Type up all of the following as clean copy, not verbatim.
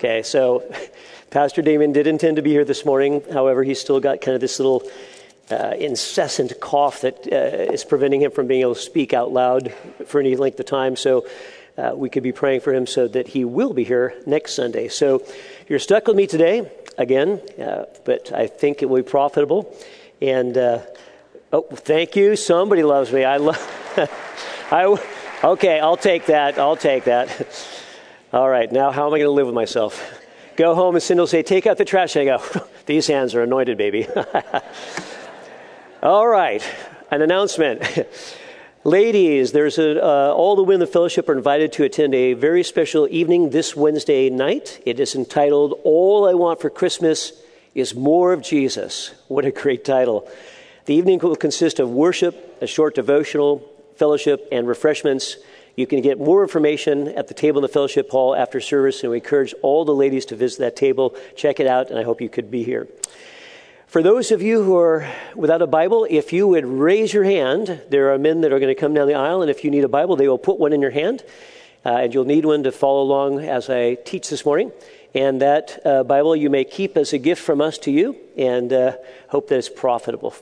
Okay, so Pastor Damien did intend to be here this morning. However, he's still got kind of this little incessant cough that is preventing him from being able to speak out loud for any length of time. So we could be praying for him so that he will be here next Sunday. So you're stuck with me today again, but I think it will be profitable. And thank you. Somebody loves me. Okay, I'll take that. All right, now how am I going to live with myself? Go home and Cindy will say, take out the trash. And I go, these hands are anointed, baby. All right, an announcement. Ladies, there's all the women of the fellowship are invited to attend a very special evening this Wednesday night. It is entitled, All I Want for Christmas is More of Jesus. What a great title. The evening will consist of worship, a short devotional, fellowship, and refreshments. You can get more information at the table in the fellowship hall after service, and we encourage all the ladies to visit that table. Check it out, and I hope you could be here. For those of you who are without a Bible, if you would raise your hand, there are men that are going to come down the aisle, and if you need a Bible, they will put one in your hand, and you'll need one to follow along as I teach this morning. And that Bible you may keep as a gift from us to you, and hope that it's profitable.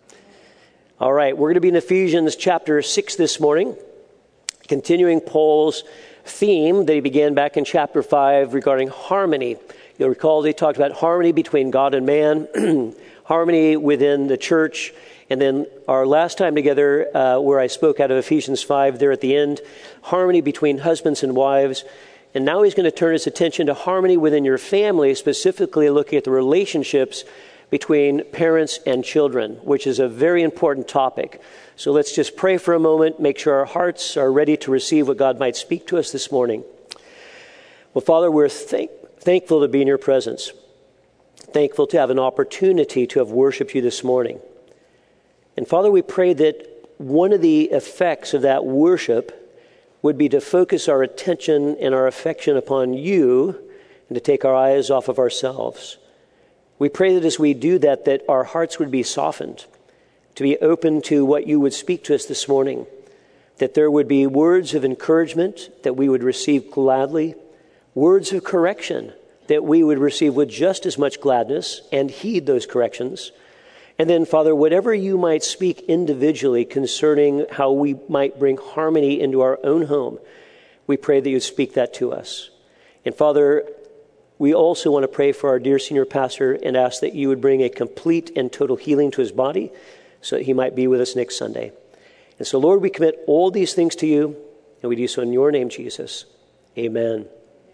All right, we're going to be in Ephesians chapter 6 this morning, continuing Paul's theme that he began back in chapter 5 regarding harmony. You'll recall they talked about harmony between God and man, harmony within the church, and then our last time together where I spoke out of Ephesians 5 there at the end, harmony between husbands and wives. And now he's going to turn his attention to harmony within your family, specifically looking at the relationships between parents and children, which is a very important topic. So let's just pray for a moment, make sure our hearts are ready to receive what God might speak to us this morning. Well, Father, we're thankful to be in your presence, thankful to have an opportunity to have worshiped you this morning. And Father, we pray that one of the effects of that worship would be to focus our attention and our affection upon you and to take our eyes off of ourselves. We pray that as we do that, that our hearts would be softened, to be open to what you would speak to us this morning, that there would be words of encouragement that we would receive gladly, words of correction that we would receive with just as much gladness and heed those corrections. And then, Father, whatever you might speak individually concerning how we might bring harmony into our own home, we pray that you'd speak that to us. And Father, we also want to pray for our dear senior pastor and ask that you would bring a complete and total healing to his body so that he might be with us next Sunday. And so, Lord, we commit all these things to you, and we do so in your name, Jesus. Amen.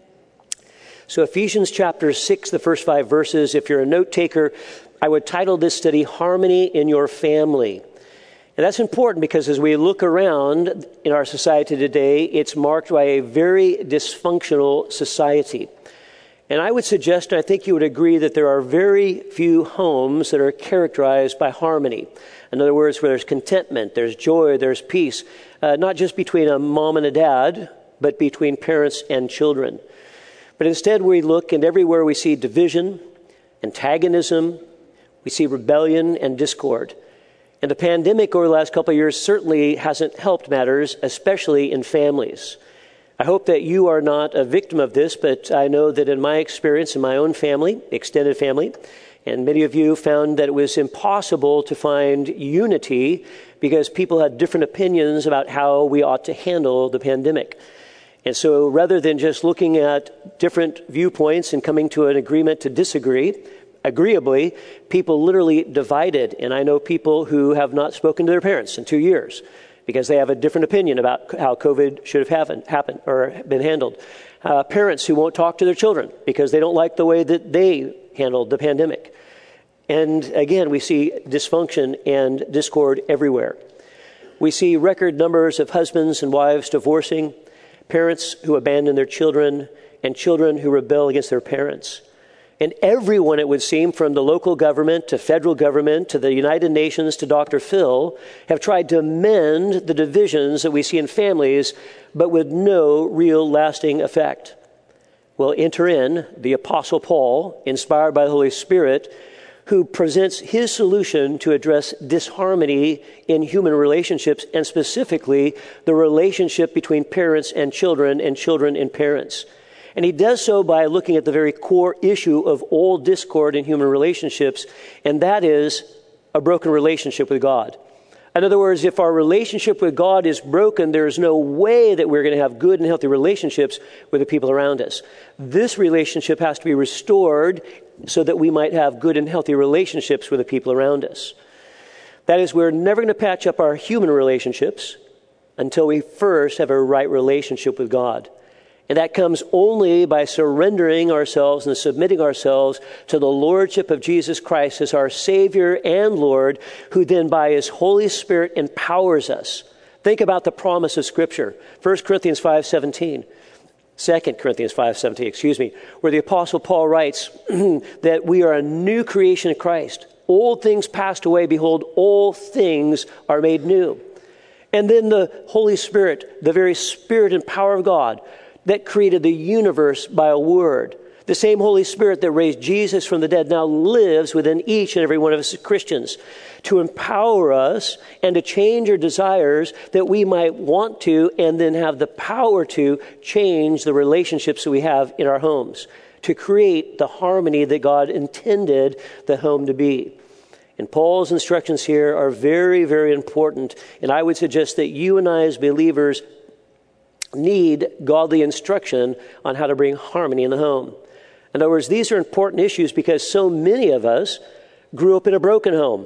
So Ephesians chapter 6, the first 5 verses, if you're a note taker, I would title this study, Harmony in Your Family. And that's important because as we look around in our society today, it's marked by a very dysfunctional society. And I would suggest, and I think you would agree, that there are very few homes that are characterized by harmony. In other words, where there's contentment, there's joy, there's peace, not just between a mom and a dad, but between parents and children. But instead we look, and everywhere we see division, antagonism, we see rebellion and discord. And the pandemic over the last couple of years certainly hasn't helped matters, especially in families. I hope that you are not a victim of this, but I know that in my experience, in my own family, extended family, and many of you found that it was impossible to find unity because people had different opinions about how we ought to handle the pandemic. And so rather than just looking at different viewpoints and coming to an agreement to disagree, agreeably, people literally divided. And I know people who have not spoken to their parents in 2 years because they have a different opinion about how COVID should have happened or been handled. Parents who won't talk to their children because they don't like the way that they handled the pandemic. And again, we see dysfunction and discord everywhere. We see record numbers of husbands and wives divorcing, parents who abandon their children, and children who rebel against their parents. And everyone, it would seem, from the local government to federal government to the United Nations to Dr. Phil, have tried to mend the divisions that we see in families, but with no real lasting effect. Well, enter in the Apostle Paul, inspired by the Holy Spirit, who presents his solution to address disharmony in human relationships, and specifically the relationship between parents and children and parents. And he does so by looking at the very core issue of all discord in human relationships, and that is a broken relationship with God. In other words, if our relationship with God is broken, there is no way that we're going to have good and healthy relationships with the people around us. This relationship has to be restored so that we might have good and healthy relationships with the people around us. That is, we're never going to patch up our human relationships until we first have a right relationship with God. And that comes only by surrendering ourselves and submitting ourselves to the Lordship of Jesus Christ as our Savior and Lord, who then by His Holy Spirit empowers us. Think about the promise of Scripture. 1 Corinthians 5:17. 2 Corinthians 5:17, where the Apostle Paul writes that we are a new creation in Christ. Old things passed away, behold, all things are made new. And then the Holy Spirit, the very Spirit and power of God, that created the universe by a word. The same Holy Spirit that raised Jesus from the dead now lives within each and every one of us as Christians to empower us and to change our desires that we might want to and then have the power to change the relationships that we have in our homes, to create the harmony that God intended the home to be. And Paul's instructions here are very, very important. And I would suggest that you and I as believers need godly instruction on how to bring harmony in the home. In other words, these are important issues because so many of us grew up in a broken home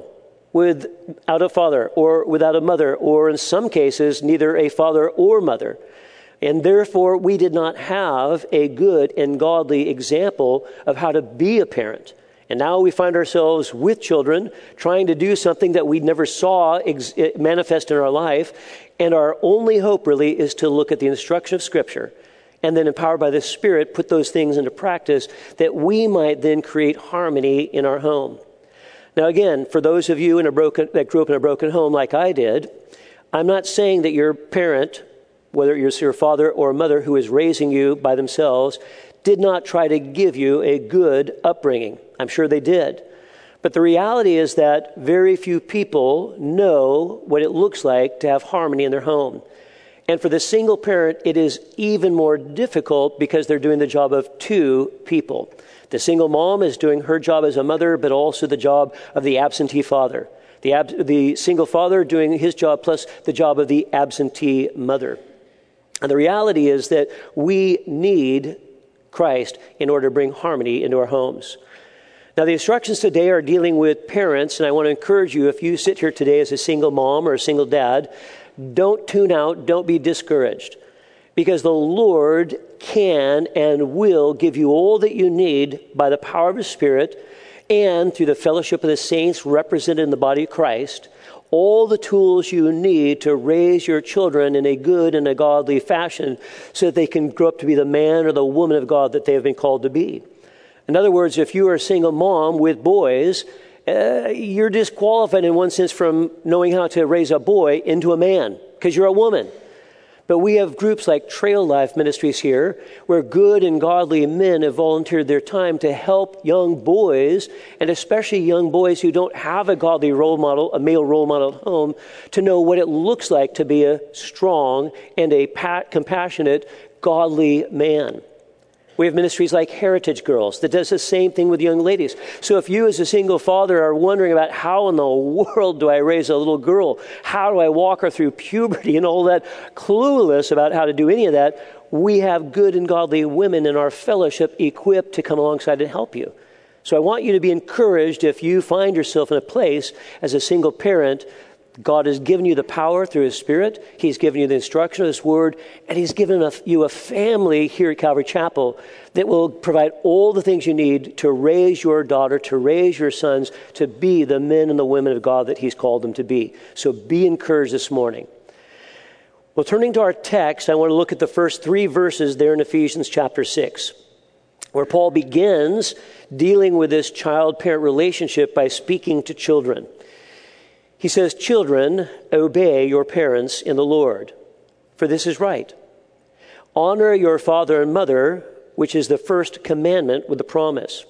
without a father or without a mother, or in some cases, neither a father or mother. And therefore, we did not have a good and godly example of how to be a parent. And now we find ourselves with children trying to do something that we never saw manifest in our life. And our only hope really is to look at the instruction of Scripture and then, empowered by the Spirit, put those things into practice that we might then create harmony in our home. Now again, for those of you that grew up in a broken home like I did, I'm not saying that your parent, whether you're your father or mother who is raising you by themselves, did not try to give you a good upbringing. I'm sure they did. But the reality is that very few people know what it looks like to have harmony in their home. And for the single parent, it is even more difficult because they're doing the job of two people. The single mom is doing her job as a mother, but also the job of the absentee father. The single father doing his job plus the job of the absentee mother. And the reality is that we need Christ in order to bring harmony into our homes. Now, the instructions today are dealing with parents, and I want to encourage you, if you sit here today as a single mom or a single dad, don't tune out, don't be discouraged, because the Lord can and will give you all that you need by the power of His Spirit and through the fellowship of the saints represented in the body of Christ, all the tools you need to raise your children in a good and a godly fashion so that they can grow up to be the man or the woman of God that they have been called to be. In other words, if you are a single mom with boys, you're disqualified in one sense from knowing how to raise a boy into a man because you're a woman. But we have groups like Trail Life Ministries here where good and godly men have volunteered their time to help young boys, and especially young boys who don't have a godly role model, a male role model at home, to know what it looks like to be a strong and a compassionate, godly man. We have ministries like Heritage Girls that does the same thing with young ladies. So if you as a single father are wondering about how in the world do I raise a little girl, how do I walk her through puberty and all that, clueless about how to do any of that, we have good and godly women in our fellowship equipped to come alongside and help you. So I want you to be encouraged if you find yourself in a place as a single parent. God has given you the power through His Spirit. He's given you the instruction of His Word, and He's given you a family here at Calvary Chapel that will provide all the things you need to raise your daughter, to raise your sons, to be the men and the women of God that He's called them to be. So be encouraged this morning. Well, turning to our text, I want to look at the first 3 verses there in Ephesians chapter 6, where Paul begins dealing with this child-parent relationship by speaking to children. He says, "Children, obey your parents in the Lord, for this is right. Honor your father and mother, which is the first commandment with the promise.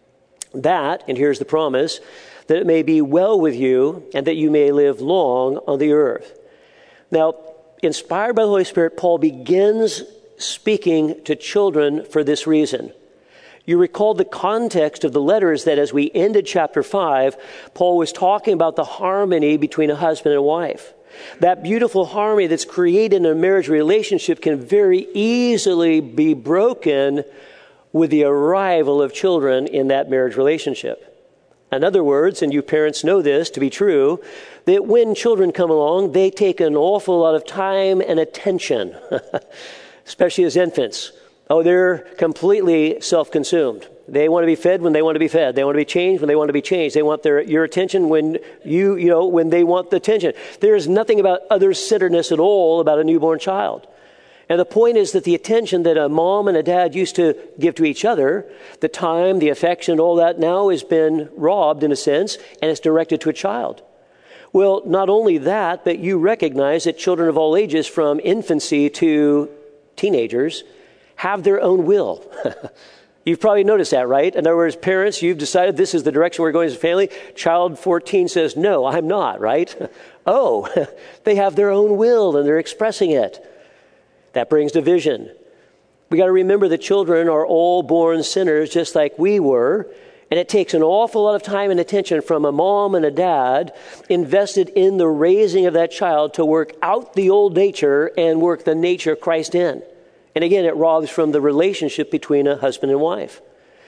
That," and here's the promise, "that it may be well with you and that you may live long on the earth." Now, inspired by the Holy Spirit, Paul begins speaking to children for this reason. You recall the context of the letters that as we ended chapter 5, Paul was talking about the harmony between a husband and wife. That beautiful harmony that's created in a marriage relationship can very easily be broken with the arrival of children in that marriage relationship. In other words, and you parents know this to be true, that when children come along, they take an awful lot of time and attention, especially as infants. Oh, they're completely self-consumed. They want to be fed when they want to be fed. They want to be changed when they want to be changed. They want your attention when when they want the attention. There is nothing about other-centeredness at all about a newborn child. And the point is that the attention that a mom and a dad used to give to each other, the time, the affection, all that now has been robbed in a sense, and it's directed to a child. Well, not only that, but you recognize that children of all ages from infancy to teenagers have their own will. You've probably noticed that, right? In other words, parents, you've decided this is the direction we're going as a family. Child 14 says, no, I'm not, right? Oh, they have their own will and they're expressing it. That brings division. We got to remember that children are all born sinners just like we were. And it takes an awful lot of time and attention from a mom and a dad invested in the raising of that child to work out the old nature and work the nature of Christ in. And again, it robs from the relationship between a husband and wife.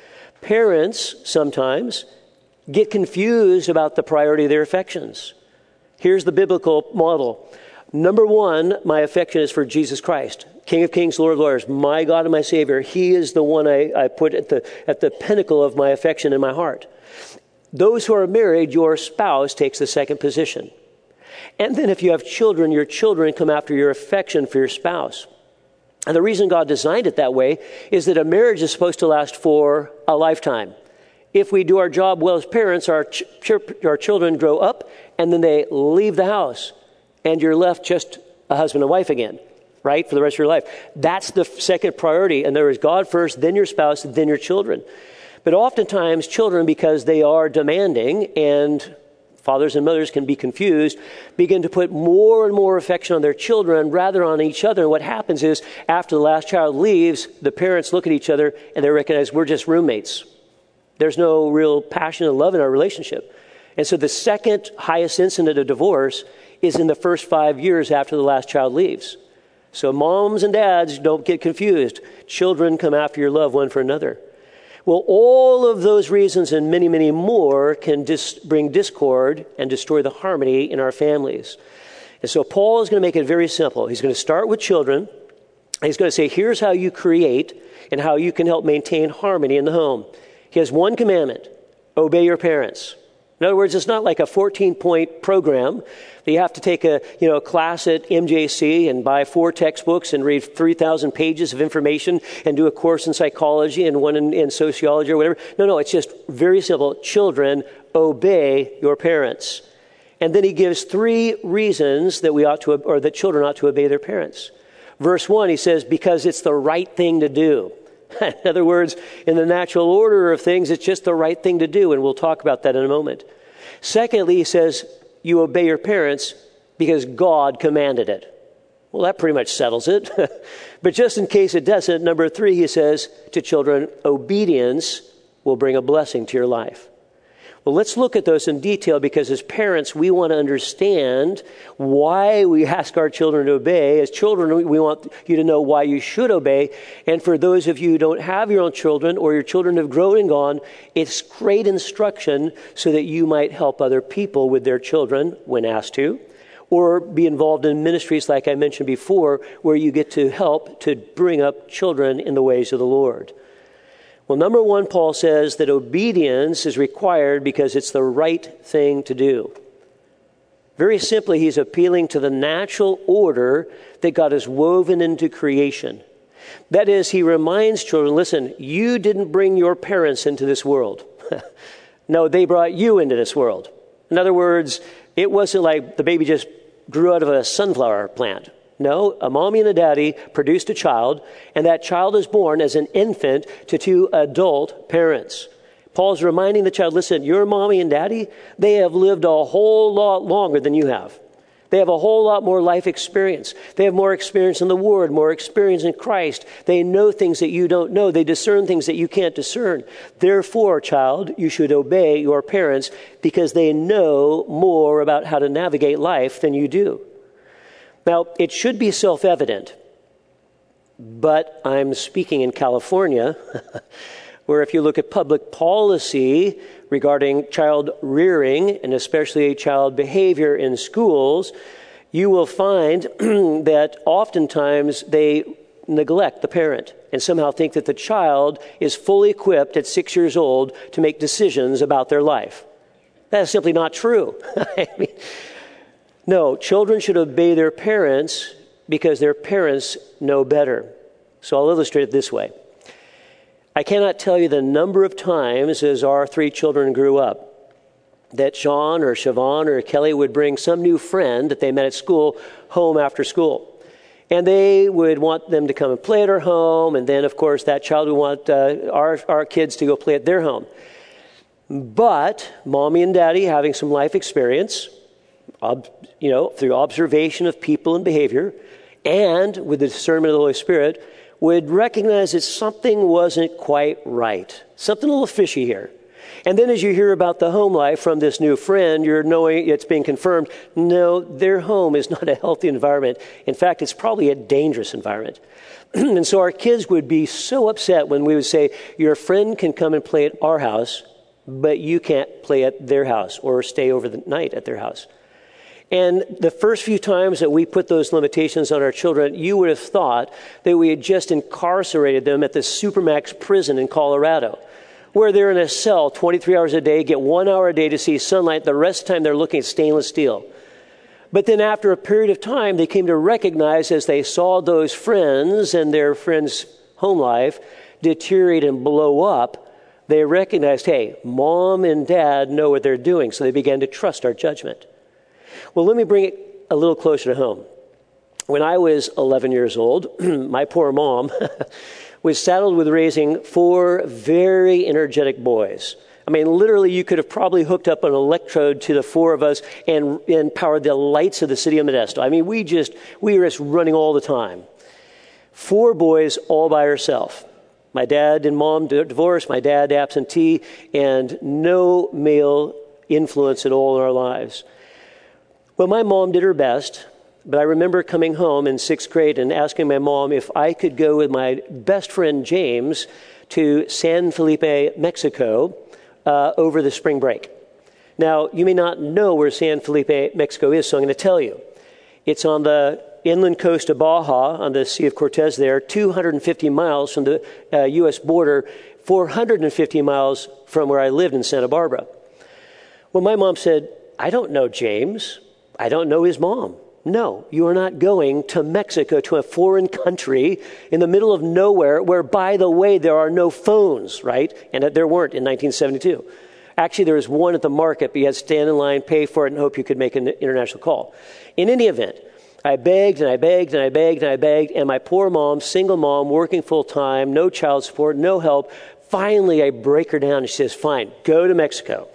Parents sometimes get confused about the priority of their affections. Here's the biblical model. Number one, my affection is for Jesus Christ, King of Kings, Lord of Lords, my God and my Savior. He is the one I put at the pinnacle of my affection in my heart. Those who are married, your spouse takes the second position. And then if you have children, your children come after your affection for your spouse. And the reason God designed it that way is that a marriage is supposed to last for a lifetime. If we do our job well as parents, our children grow up and then they leave the house. And you're left just a husband and wife again, right, for the rest of your life. That's the second priority. And there is God first, then your spouse, then your children. But oftentimes, children, because they are demanding, and fathers and mothers can be confused, begin to put more and more affection on their children rather on each other. And what happens is, after the last child leaves, the parents look at each other and they recognize we're just roommates. There's no real passion and love in our relationship. And so the second highest incident of divorce is in the first 5 years after the last child leaves. So moms and dads, don't get confused. Children come after your love one for another. Well, all of those reasons and many, many more can bring discord and destroy the harmony in our families. And so Paul is going to make it very simple. He's going to start with children. He's going to say, here's how you create and how you can help maintain harmony in the home. He has one commandment: obey your parents. In other words, it's not like a 14-point program that you have to take a class at MJC and buy 4 textbooks and read 3,000 pages of information and do a course in psychology and one in sociology or whatever. No, it's just very simple. Children, obey your parents. And then he gives 3 reasons that that children ought to obey their parents. Verse 1, he says, because it's the right thing to do. In other words, in the natural order of things, it's just the right thing to do, and we'll talk about that in a moment. Secondly, he says, you obey your parents because God commanded it. Well, that pretty much settles it. But just in case it doesn't, number 3, he says to children, obedience will bring a blessing to your life. Well, let's look at those in detail because as parents, we want to understand why we ask our children to obey. As children, we want you to know why you should obey. And for those of you who don't have your own children or your children have grown and gone, it's great instruction so that you might help other people with their children when asked to, or be involved in ministries like I mentioned before, where you get to help to bring up children in the ways of the Lord. Well, number 1, Paul says that obedience is required because it's the right thing to do. Very simply, he's appealing to the natural order that God has woven into creation. That is, he reminds children, listen, you didn't bring your parents into this world. No, they brought you into this world. In other words, it wasn't like the baby just grew out of a sunflower plant. No, a mommy and a daddy produced a child, and that child is born as an infant to 2 adult parents. Paul's reminding the child, listen, your mommy and daddy, they have lived a whole lot longer than you have. They have a whole lot more life experience. They have more experience in the Word, more experience in Christ. They know things that you don't know. They discern things that you can't discern. Therefore, child, you should obey your parents because they know more about how to navigate life than you do. Now, it should be self-evident, but I'm speaking in California, where if you look at public policy regarding child rearing and especially child behavior in schools, you will find that oftentimes they neglect the parent and somehow think that the child is fully equipped at 6 years old to make decisions about their life. That is simply not true. No, children should obey their parents because their parents know better. So I'll illustrate it this way. I cannot tell you the number of times as our 3 children grew up that Sean or Siobhan or Kelly would bring some new friend that they met at school home after school. And they would want them to come and play at our home. And then, of course, that child would want our kids to go play at their home. But mommy and daddy, having some life experience, through observation of people and behavior, and with the discernment of the Holy Spirit, would recognize that something wasn't quite right. Something a little fishy here. And then as you hear about the home life from this new friend, you're knowing it's being confirmed, no, their home is not a healthy environment. In fact, it's probably a dangerous environment. And so our kids would be so upset when we would say, your friend can come and play at our house, but you can't play at their house or stay over the night at their house. And the first few times that we put those limitations on our children, you would have thought that we had just incarcerated them at the Supermax prison in Colorado, where they're in a cell 23 hours a day, get 1 hour a day to see sunlight. The rest of the time they're looking at stainless steel. But then after a period of time, they came to recognize as they saw those friends and their friends' home life deteriorate and blow up, they recognized, hey, mom and dad know what they're doing. So they began to trust our judgment. Well, let me bring it a little closer to home. When I was 11 years old, my poor mom was saddled with raising 4 very energetic boys. I mean, literally, you could have probably hooked up an electrode to the 4 of us and powered the lights of the city of Modesto. I mean, we were just running all the time. 4 boys all by herself. My dad and mom divorced, my dad absentee, and no male influence at all in our lives. Well, my mom did her best, but I remember coming home in 6th grade and asking my mom if I could go with my best friend James to San Felipe, Mexico, over the spring break. Now, you may not know where San Felipe, Mexico is, so I'm going to tell you. It's on the inland coast of Baja, on the Sea of Cortez there, 250 miles from the U.S. border, 450 miles from where I lived in Santa Barbara. Well, my mom said, I don't know James. I don't know his mom. No, you are not going to Mexico, to a foreign country in the middle of nowhere where, by the way, there are no phones, right? And there weren't in 1972. Actually, there was one at the market, but you had to stand in line, pay for it, and hope you could make an international call. In any event, I begged and I begged and I begged and I begged, and my poor mom, single mom, working full time, no child support, no help. Finally, I break her down and she says, fine, go to Mexico.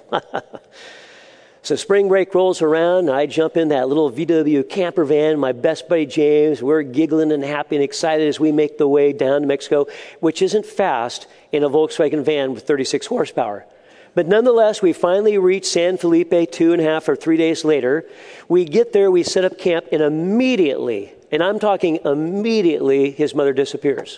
So spring break rolls around, and I jump in that little VW camper van, my best buddy James. We're giggling and happy and excited as we make the way down to Mexico, which isn't fast in a Volkswagen van with 36 horsepower. But nonetheless, we finally reach San Felipe 2.5 or 3 days later. We get there, we set up camp, and immediately, and I'm talking immediately, his mother disappears.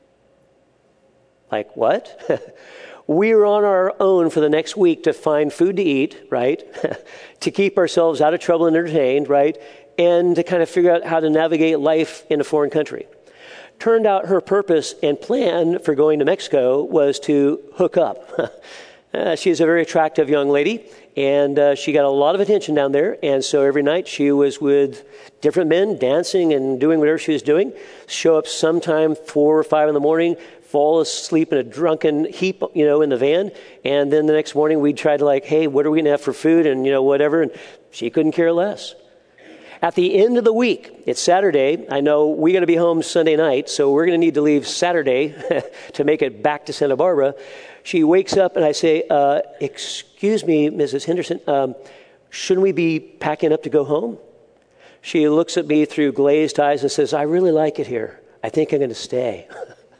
Like, what? We were on our own for the next week to find food to eat, right? To keep ourselves out of trouble and entertained, right? And to kind of figure out how to navigate life in a foreign country. Turned out her purpose and plan for going to Mexico was to hook up. She's a very attractive young lady, and she got a lot of attention down there. And so every night she was with different men, dancing and doing whatever she was doing. Show up sometime 4 or 5 in the morning, fall asleep in a drunken heap, in the van. And then the next morning we'd try to hey, what are we going to have for food and, whatever. And she couldn't care less. At the end of the week, it's Saturday. I know we're going to be home Sunday night, so we're going to need to leave Saturday to make it back to Santa Barbara. She wakes up and I say, excuse me, Mrs. Henderson, shouldn't we be packing up to go home? She looks at me through glazed eyes and says, I really like it here. I think I'm going to stay.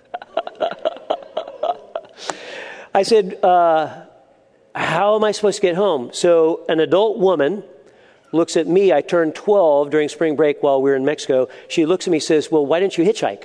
I said, how am I supposed to get home? So an adult woman looks at me. I turned 12 during spring break while we were in Mexico. She looks at me and says, well, why didn't you hitchhike?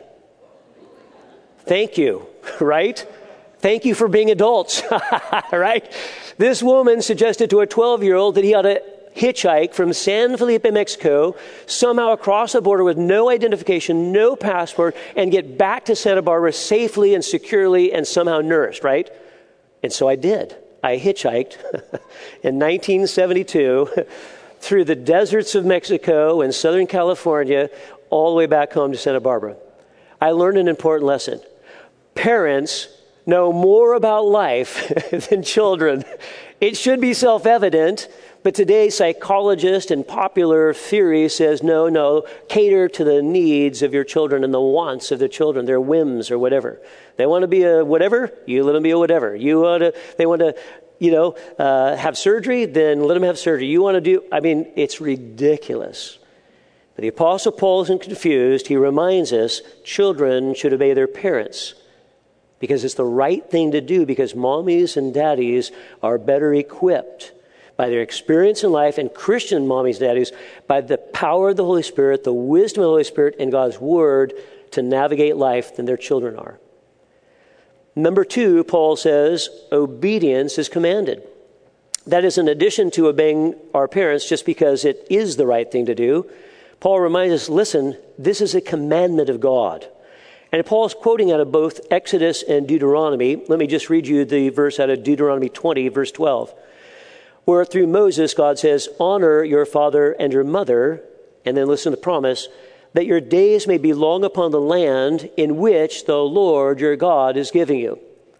Thank you, right? Thank you for being adults, right? This woman suggested to a 12-year-old that he ought to hitchhike from San Felipe, Mexico, somehow across the border with no identification, no passport, and get back to Santa Barbara safely and securely and somehow nourished, right? And so I did. I hitchhiked in 1972 through the deserts of Mexico and Southern California all the way back home to Santa Barbara. I learned an important lesson. Parents know more about life than children. It should be self-evident, but today's psychologist and popular theory says, no, cater to the needs of your children and the wants of the children, their whims or whatever. They want to be a whatever, you let them be a whatever. They want to, have surgery, then let them have surgery. It's ridiculous. But the Apostle Paul isn't confused. He reminds us children should obey their parents because it's the right thing to do, because mommies and daddies are better equipped by their experience in life, and Christian mommies and daddies by the power of the Holy Spirit, the wisdom of the Holy Spirit, and God's Word to navigate life than their children are. Number 2, Paul says, obedience is commanded. That is in addition to obeying our parents just because it is the right thing to do. Paul reminds us, listen, this is a commandment of God. And Paul's quoting out of both Exodus and Deuteronomy. Let me just read you the verse out of Deuteronomy 20, verse 12. Where through Moses, God says, honor your father and your mother, and then listen to the promise, that your days may be long upon the land in which the Lord your God is giving you.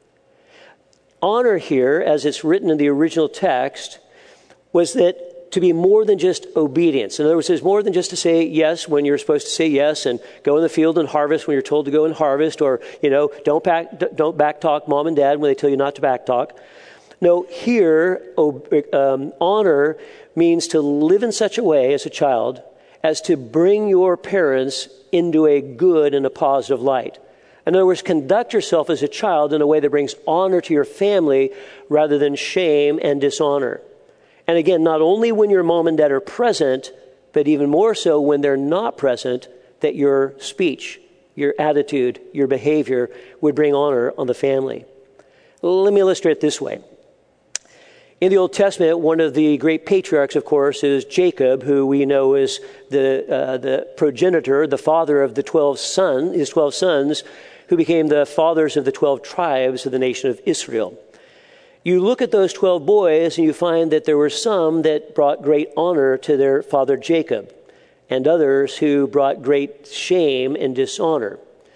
Honor here, as it's written in the original text, was that to be more than just obedience. In other words, there's more than just to say yes when you're supposed to say yes, and go in the field and harvest when you're told to go and harvest, or, don't backtalk mom and dad when they tell you not to backtalk. No, here, honor means to live in such a way as a child as to bring your parents into a good and a positive light. In other words, conduct yourself as a child in a way that brings honor to your family rather than shame and dishonor. And again, not only when your mom and dad are present, but even more so when they're not present, that your speech, your attitude, your behavior would bring honor on the family. Let me illustrate it this way. In the Old Testament, one of the great patriarchs, of course, is Jacob, who we know is the progenitor, the father of his 12 sons, who became the fathers of the 12 tribes of the nation of Israel. You look at those 12 boys and you find that there were some that brought great honor to their father Jacob, and others who brought great shame and dishonor.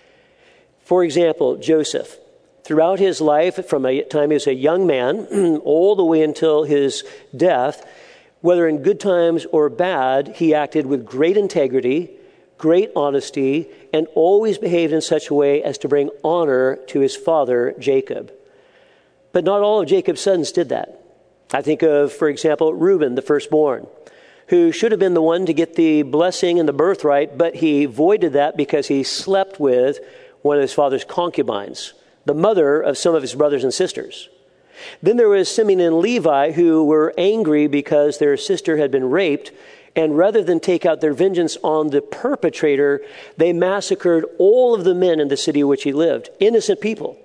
For example, Joseph. Throughout his life, from a time he was a young man, all the way until his death, whether in good times or bad, he acted with great integrity, great honesty, and always behaved in such a way as to bring honor to his father, Jacob. But not all of Jacob's sons did that. I think of, for example, Reuben, the firstborn, who should have been the one to get the blessing and the birthright, but he voided that because he slept with one of his father's concubines, the mother of some of his brothers and sisters. Then there was Simeon and Levi, who were angry because their sister had been raped, and rather than take out their vengeance on the perpetrator, they massacred all of the men in the city in which he lived, innocent people.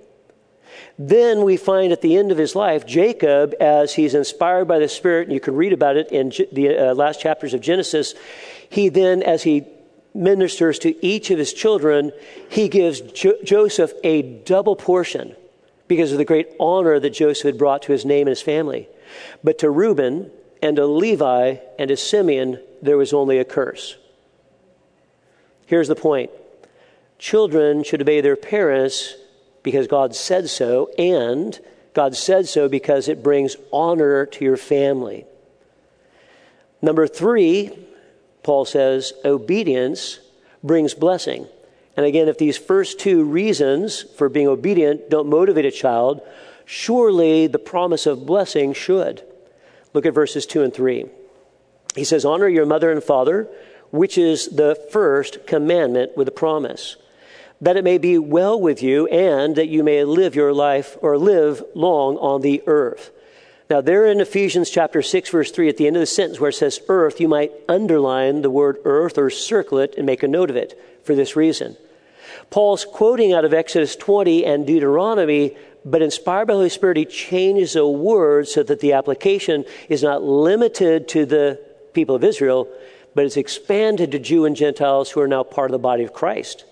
Then we find at the end of his life, Jacob, as he's inspired by the Spirit, and you can read about it in the last chapters of Genesis, he then, as he ministers to each of his children, he gives Joseph a double portion because of the great honor that Joseph had brought to his name and his family. But to Reuben and to Levi and to Simeon, there was only a curse. Here's the point. Children should obey their parents because God said so, and God said so because it brings honor to your family. Number 3, Paul says, obedience brings blessing. And again, if these first 2 reasons for being obedient don't motivate a child, surely the promise of blessing should. Look at verses 2 and 3. He says, honor your mother and father, which is the first commandment with a promise, that it may be well with you and that you may live your life or live long on the earth. Now, there in Ephesians chapter 6, verse 3, at the end of the sentence where it says earth, you might underline the word earth or circle it and make a note of it for this reason. Paul's quoting out of Exodus 20 and Deuteronomy, but inspired by the Holy Spirit, he changes a word so that the application is not limited to the people of Israel, but it's expanded to Jew and Gentiles who are now part of the body of Christ.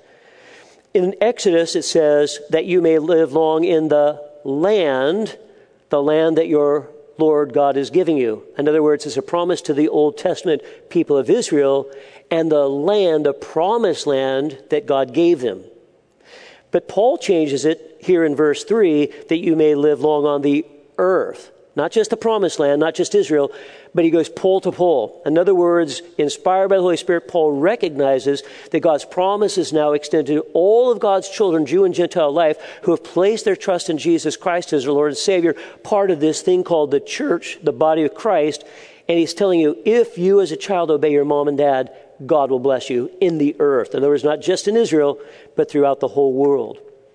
In Exodus, it says that you may live long in the land that your Lord God is giving you. In other words, it's a promise to the Old Testament people of Israel and the land, the promised land that God gave them. But Paul changes it here in verse 3 that you may live long on the earth. Not just the promised land, not just Israel, but he goes pole to pole. In other words, inspired by the Holy Spirit, Paul recognizes that God's promise is now extended to all of God's children, Jew and Gentile life, who have placed their trust in Jesus Christ as their Lord and Savior, part of this thing called the church, the body of Christ. And he's telling you, if you as a child obey your mom and dad, God will bless you in the earth. In other words, not just in Israel, but throughout the whole world.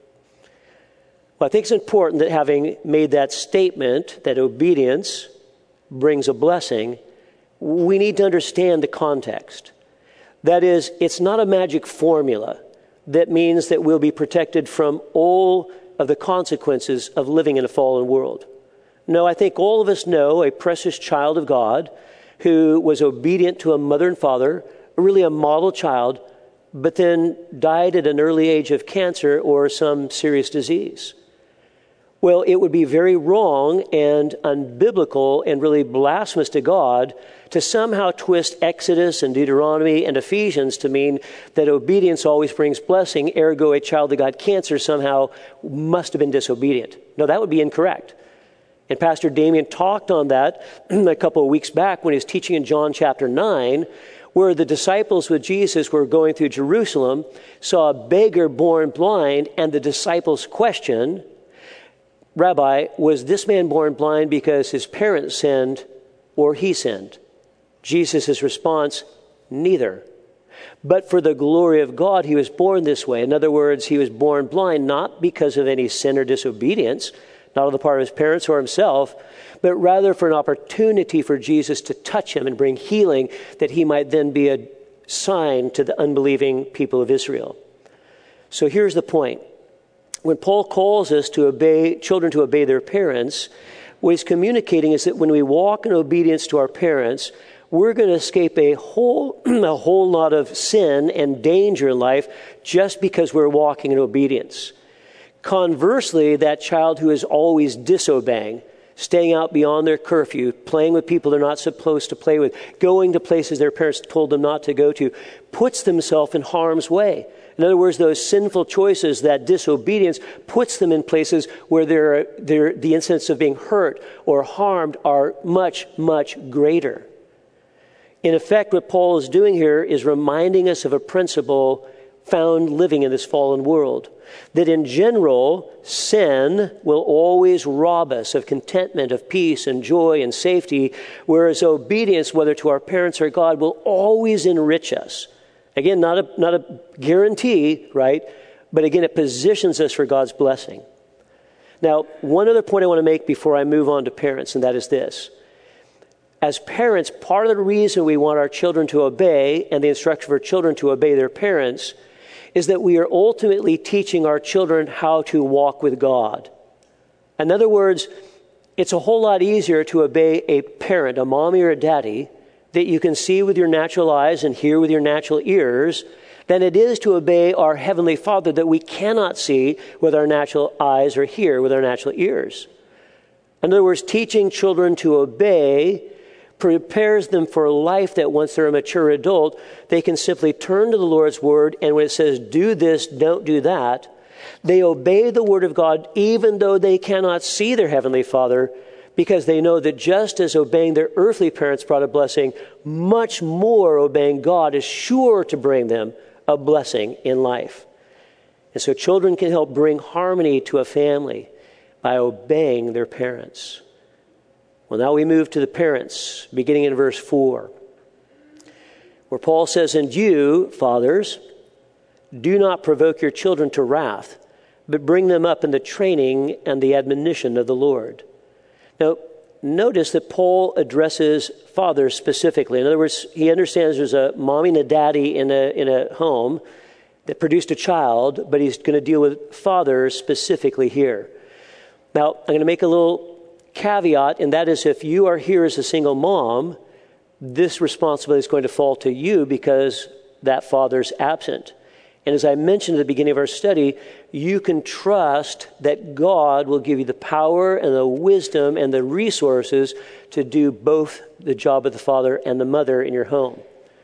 Well, I think it's important that having made that statement, that obedience brings a blessing, we need to understand the context. That is, it's not a magic formula that means that we'll be protected from all of the consequences of living in a fallen world. No, I think all of us know a precious child of God who was obedient to a mother and father, really a model child, but then died at an early age of cancer or some serious disease. Well, it would be very wrong and unbiblical and really blasphemous to God to somehow twist Exodus and Deuteronomy and Ephesians to mean that obedience always brings blessing, ergo a child that got cancer somehow must have been disobedient. No, that would be incorrect. And Pastor Damien talked on that a couple of weeks back when he was teaching in John chapter 9, where the disciples with Jesus were going through Jerusalem, saw a beggar born blind, and the disciples questioned, Rabbi, was this man born blind because his parents sinned or he sinned? Jesus' response, neither. But for the glory of God, he was born this way. In other words, he was born blind not because of any sin or disobedience, not on the part of his parents or himself, but rather for an opportunity for Jesus to touch him and bring healing that he might then be a sign to the unbelieving people of Israel. So here's the point. When Paul calls us to obey, children to obey their parents, what he's communicating is that when we walk in obedience to our parents, we're going to escape a whole lot of sin and danger in life just because we're walking in obedience. Conversely, that child who is always disobeying, staying out beyond their curfew, playing with people they're not supposed to play with, going to places their parents told them not to go to, puts themselves in harm's way. In other words, those sinful choices, that disobedience, puts them in places where the incidents of being hurt or harmed are much, much greater. In effect, what Paul is doing here is reminding us of a principle found living in this fallen world. That in general, sin will always rob us of contentment, of peace and joy and safety, whereas obedience, whether to our parents or God, will always enrich us. Again, not a guarantee, right? But again, it positions us for God's blessing. Now, one other point I want to make before I move on to parents, and that is this. As parents, part of the reason we want our children to obey and the instruction for children to obey their parents is that we are ultimately teaching our children how to walk with God. In other words, it's a whole lot easier to obey a parent, a mommy or a daddy, that you can see with your natural eyes and hear with your natural ears, than it is to obey our Heavenly Father that we cannot see with our natural eyes or hear with our natural ears. In other words, teaching children to obey prepares them for a life that once they're a mature adult, they can simply turn to the Lord's Word, and when it says, do this, don't do that, they obey the Word of God even though they cannot see their Heavenly Father, because they know that just as obeying their earthly parents brought a blessing, much more obeying God is sure to bring them a blessing in life. And so children can help bring harmony to a family by obeying their parents. Well, now we move to the parents, beginning in verse 4. where Paul says, "And you, fathers, do not provoke your children to wrath, but bring them up in the training and the admonition of the Lord." Now, notice that Paul addresses fathers specifically. In other words, he understands there's a mommy and a daddy in a home that produced a child, but he's going to deal with fathers specifically here. Now, I'm going to make a little caveat, and that is if you are here as a single mom, this responsibility is going to fall to you because that father's absent. And as I mentioned at the beginning of our study, you can trust that God will give you the power and the wisdom and the resources to do both the job of the father and the mother in your home.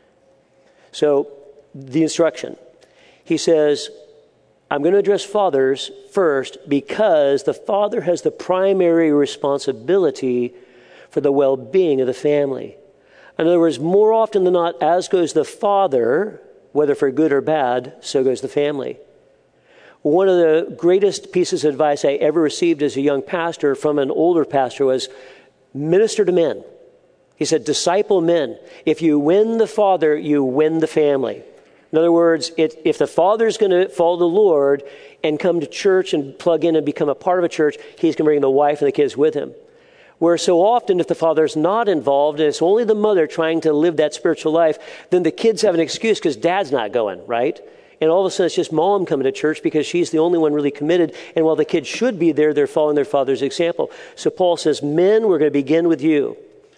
So, the instruction. He says, I'm going to address fathers first because the father has the primary responsibility for the well-being of the family. In other words, more often than not, as goes the father, whether for good or bad, so goes the family. One of the greatest pieces of advice I ever received as a young pastor from an older pastor was minister to men. He said, disciple men. If you win the father, you win the family. In other words, if the father's going to follow the Lord and come to church and plug in and become a part of a church, he's going to bring the wife and the kids with him. Where so often if the father's not involved and it's only the mother trying to live that spiritual life, then the kids have an excuse because dad's not going, right? And all of a sudden it's just mom coming to church because she's the only one really committed. And while the kids should be there, they're following their father's example. So Paul says, men, we're going to begin with you.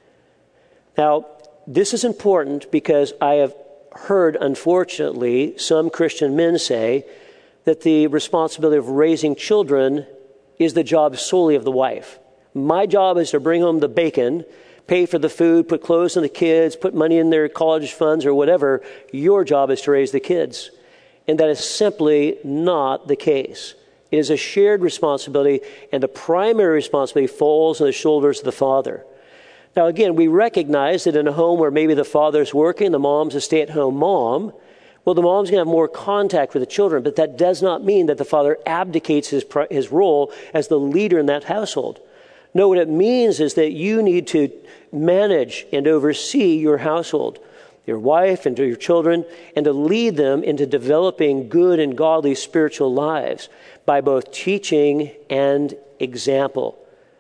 Now, this is important because I have heard, unfortunately, some Christian men say that the responsibility of raising children is the job solely of the wife. My job is to bring home the bacon, pay for the food, put clothes on the kids, put money in their college funds or whatever. Your job is to raise the kids. And that is simply not the case. It is a shared responsibility, and the primary responsibility falls on the shoulders of the father. Now, again, we recognize that in a home where maybe the father's working, the mom's a stay-at-home mom, well, the mom's going to have more contact with the children, but that does not mean that the father abdicates his role as the leader in that household. No, what it means is that you need to manage and oversee your household, your wife and your children, and to lead them into developing good and godly spiritual lives by both teaching and example.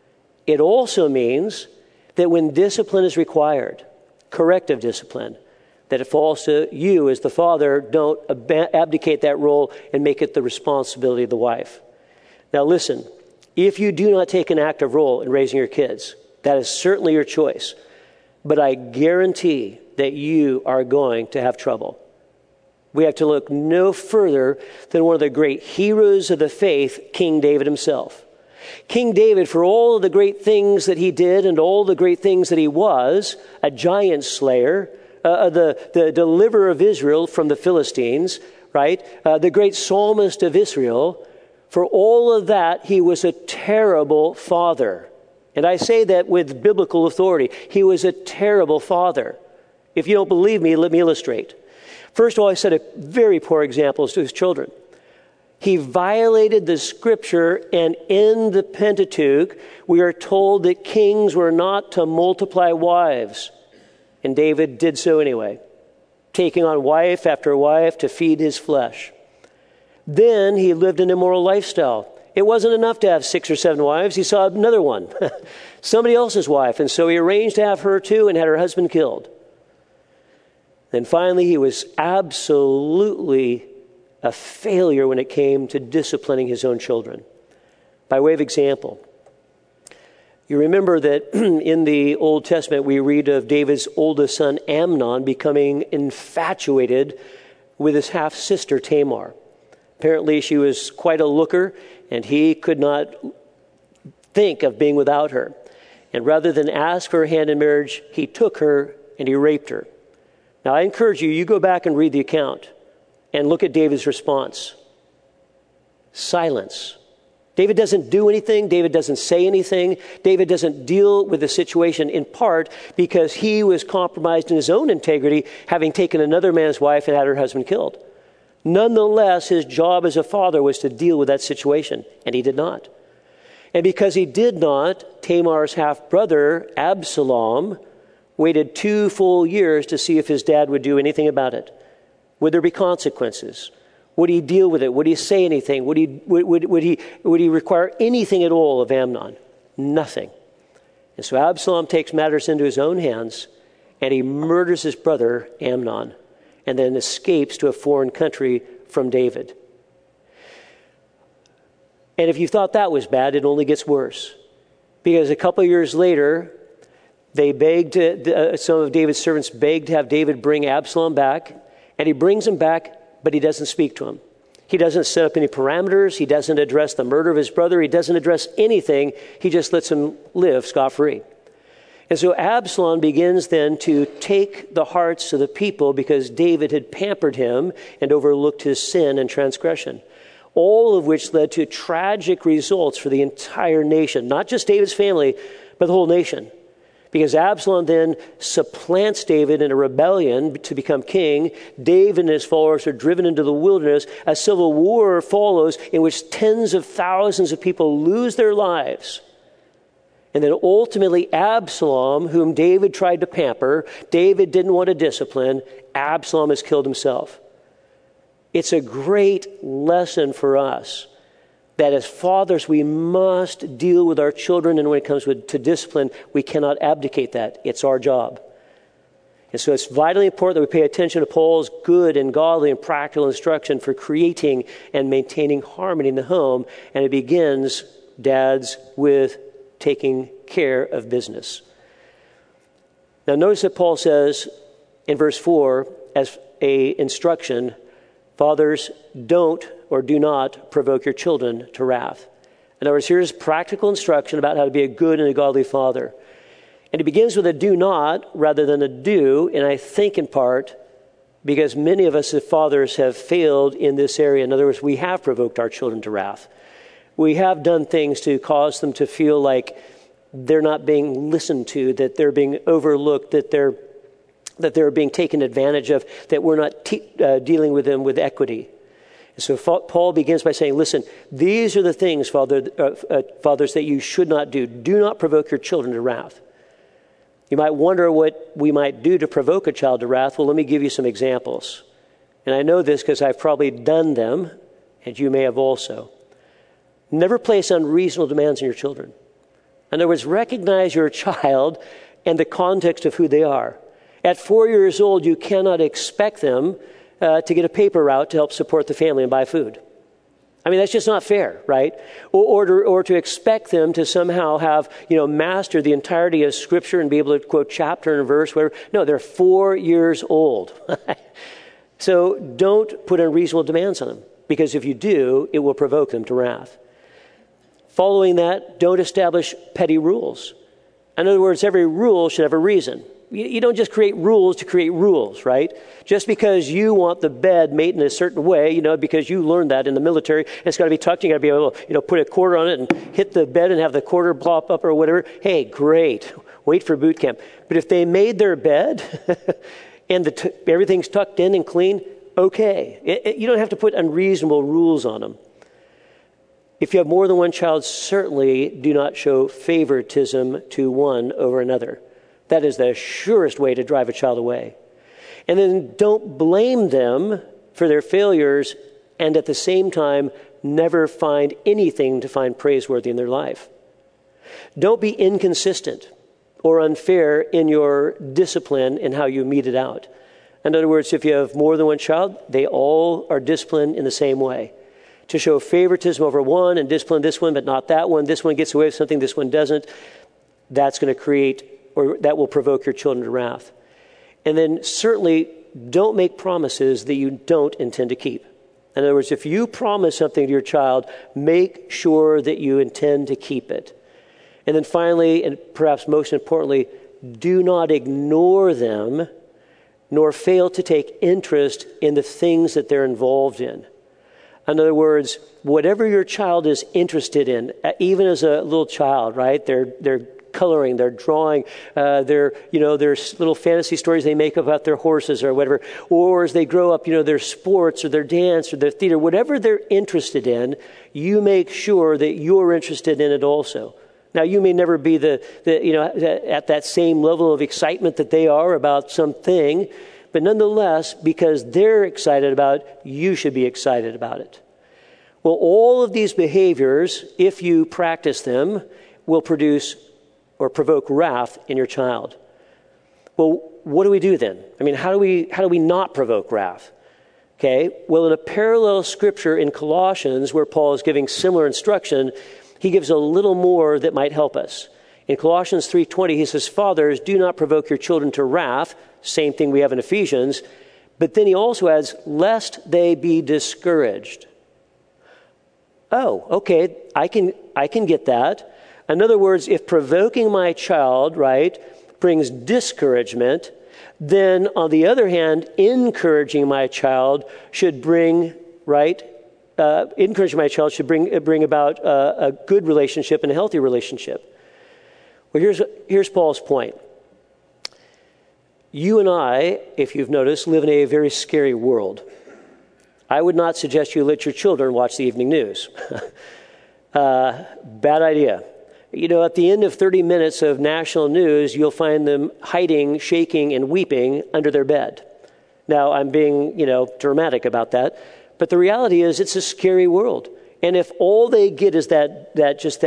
It also means that when discipline is required, corrective discipline, that it falls to you as the father. Don't abdicate that role and make it the responsibility of the wife. Now listen, if you do not take an active role in raising your kids, that is certainly your choice. But I guarantee that you are going to have trouble. We have to look no further than one of the great heroes of the faith, King David himself. King David, for all of the great things that he did and all the great things that he was, a giant slayer, the deliverer of Israel from the Philistines, right? The great psalmist of Israel, for all of that, he was a terrible father. And I say that with biblical authority. He was a terrible father. If you don't believe me, let me illustrate. First of all, I set a very poor examples to his children. He violated the scripture, and in the Pentateuch, we are told that kings were not to multiply wives. And David did so anyway, taking on wife after wife to feed his flesh. Then he lived an immoral lifestyle. It wasn't enough to have 6 or 7 wives. He saw another one, somebody else's wife, and so he arranged to have her too and had her husband killed. Then finally, he was absolutely a failure when it came to disciplining his own children. By way of example, you remember that in the Old Testament we read of David's oldest son Amnon becoming infatuated with his half-sister Tamar. Apparently she was quite a looker and he could not think of being without her. And rather than ask for her hand in marriage, he took her and he raped her. Now I encourage you go back and read the account. And look at David's response. Silence. David doesn't do anything. David doesn't say anything. David doesn't deal with the situation in part because he was compromised in his own integrity, having taken another man's wife and had her husband killed. Nonetheless, his job as a father was to deal with that situation, and he did not. And because he did not, Tamar's half-brother, Absalom, waited 2 full years to see if his dad would do anything about it. Would there be consequences? Would he deal with it? Would he say anything? Would he require anything at all of Amnon? Nothing. And so Absalom takes matters into his own hands, and he murders his brother Amnon, and then escapes to a foreign country from David. And if you thought that was bad, it only gets worse. Because a couple of years later, they begged, some of David's servants begged to have David bring Absalom back, and he brings him back, but he doesn't speak to him. He doesn't set up any parameters. He doesn't address the murder of his brother. He doesn't address anything. He just lets him live scot-free. And so Absalom begins then to take the hearts of the people because David had pampered him and overlooked his sin and transgression, all of which led to tragic results for the entire nation, not just David's family, but the whole nation. Because Absalom then supplants David in a rebellion to become king. David and his followers are driven into the wilderness. A civil war follows in which tens of thousands of people lose their lives. And then ultimately Absalom, whom David tried to pamper, David didn't want to discipline, Absalom has killed himself. It's a great lesson for us that as fathers, we must deal with our children, and when it comes to discipline, we cannot abdicate that. It's our job. And so it's vitally important that we pay attention to Paul's good and godly and practical instruction for creating and maintaining harmony in the home, and it begins, dads, with taking care of business. Now notice that Paul says in verse 4, as a instruction, fathers, don't or do not provoke your children to wrath. In other words, here's practical instruction about how to be a good and a godly father. And it begins with a do not rather than a do, and I think in part because many of us as fathers have failed in this area. In other words, we have provoked our children to wrath. We have done things to cause them to feel like they're not being listened to, that they're being overlooked, that they're being taken advantage of, that we're not dealing with them with equity. And so Paul begins by saying, listen, these are the things, fathers, that you should not do. Do not provoke your children to wrath. You might wonder what we might do to provoke a child to wrath. Well, let me give you some examples. And I know this because I've probably done them, and you may have also. Never place unreasonable demands on your children. In other words, recognize your child and the context of who they are. At 4 years old, you cannot expect them to get a paper route to help support the family and buy food. I mean, that's just not fair, right? Or to expect them to somehow have, master the entirety of Scripture and be able to quote chapter and verse, whatever. No, they're 4 years old. So don't put unreasonable demands on them, because if you do, it will provoke them to wrath. Following that, don't establish petty rules. In other words, every rule should have a reason. You don't just create rules to create rules, right? Just because you want the bed made in a certain way, because you learned that in the military, it's got to be tucked, you got to be able to, put a quarter on it and hit the bed and have the quarter plop up or whatever. Hey, great. Wait for boot camp. But if they made their bed and everything's tucked in and clean, okay. You don't have to put unreasonable rules on them. If you have more than one child, certainly do not show favoritism to one over another. That is the surest way to drive a child away. And then don't blame them for their failures, and at the same time, never find anything to find praiseworthy in their life. Don't be inconsistent or unfair in your discipline and how you mete it out. In other words, if you have more than one child, they all are disciplined in the same way. To show favoritism over one and discipline this one, but not that one. This one gets away with something, this one doesn't. That's going to create, or that will provoke your children to wrath. And then certainly don't make promises that you don't intend to keep. In other words, if you promise something to your child, make sure that you intend to keep it. And then finally, and perhaps most importantly, do not ignore them, nor fail to take interest in the things that they're involved in. In other words, whatever your child is interested in, even as a little child, right? They're coloring, they're drawing, there's little fantasy stories they make about their horses or whatever. Or as they grow up, their sports or their dance or their theater, whatever they're interested in, you make sure that you're interested in it also. Now, you may never be at that same level of excitement that they are about something, but nonetheless, because they're excited about it, you should be excited about it. Well, all of these behaviors, if you practice them, will produce or provoke wrath in your child. Well, what do we do then? I mean, how do we not provoke wrath? Okay, well, in a parallel scripture in Colossians, where Paul is giving similar instruction, he gives a little more that might help us. In Colossians 3:20, he says, "Fathers, do not provoke your children to wrath," same thing we have in Ephesians, but then he also adds, "lest they be discouraged." Oh, okay, I can get that. In other words, if provoking my child, right, brings discouragement, then on the other hand, encouraging my child should bring, right, encouraging my child should bring about a good relationship and a healthy relationship. Well, here's Paul's point. You and I, if you've noticed, live in a very scary world. I would not suggest you let your children watch the evening news. Bad idea. At the end of 30 minutes of national news, you'll find them hiding, shaking, and weeping under their bed. Now, I'm being, dramatic about that. But the reality is it's a scary world. And if all they get is that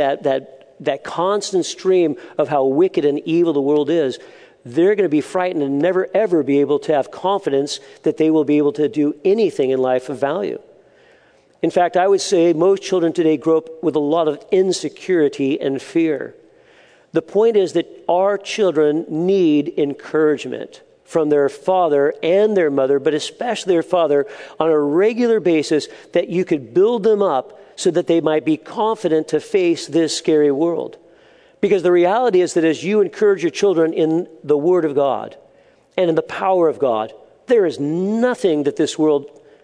constant stream of how wicked and evil the world is, they're going to be frightened and never, ever be able to have confidence that they will be able to do anything in life of value. In fact, I would say most children today grow up with a lot of insecurity and fear. The point is that our children need encouragement from their father and their mother, but especially their father, on a regular basis, that you could build them up so that they might be confident to face this scary world. Because the reality is that as you encourage your children in the Word of God and in the power of God, there is nothing that this world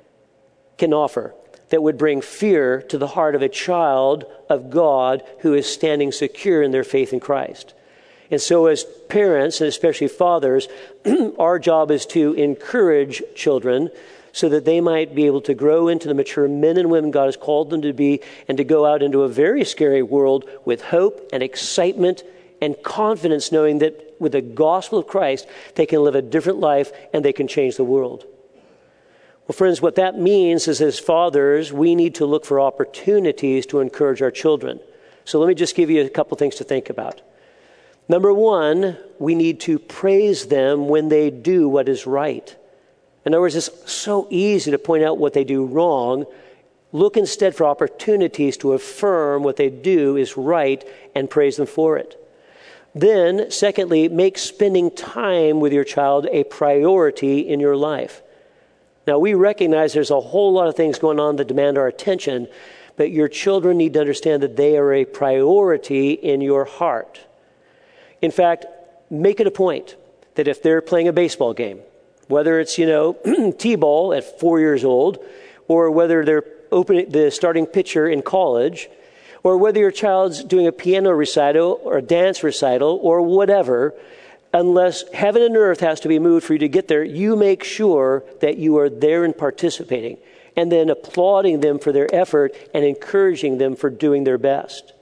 can offer that would bring fear to the heart of a child of God who is standing secure in their faith in Christ. And so as parents, and especially fathers, our job is to encourage children so that they might be able to grow into the mature men and women God has called them to be, and to go out into a very scary world with hope and excitement and confidence, knowing that with the gospel of Christ, they can live a different life and they can change the world. Well, friends, what that means is as fathers, we need to look for opportunities to encourage our children. So let me just give you a couple things to think about. Number one, we need to praise them when they do what is right. In other words, it's so easy to point out what they do wrong. Look instead for opportunities to affirm what they do is right and praise them for it. Then, secondly, make spending time with your child a priority in your life. Now, we recognize there's a whole lot of things going on that demand our attention, but your children need to understand that they are a priority in your heart. In fact, make it a point that if they're playing a baseball game, whether it's, T-ball at 4 years old, or whether they're the starting pitcher in college, or whether your child's doing a piano recital or a dance recital or whatever, unless heaven and earth has to be moved for you to get there, you make sure that you are there and participating, and then applauding them for their effort and encouraging them for doing their best.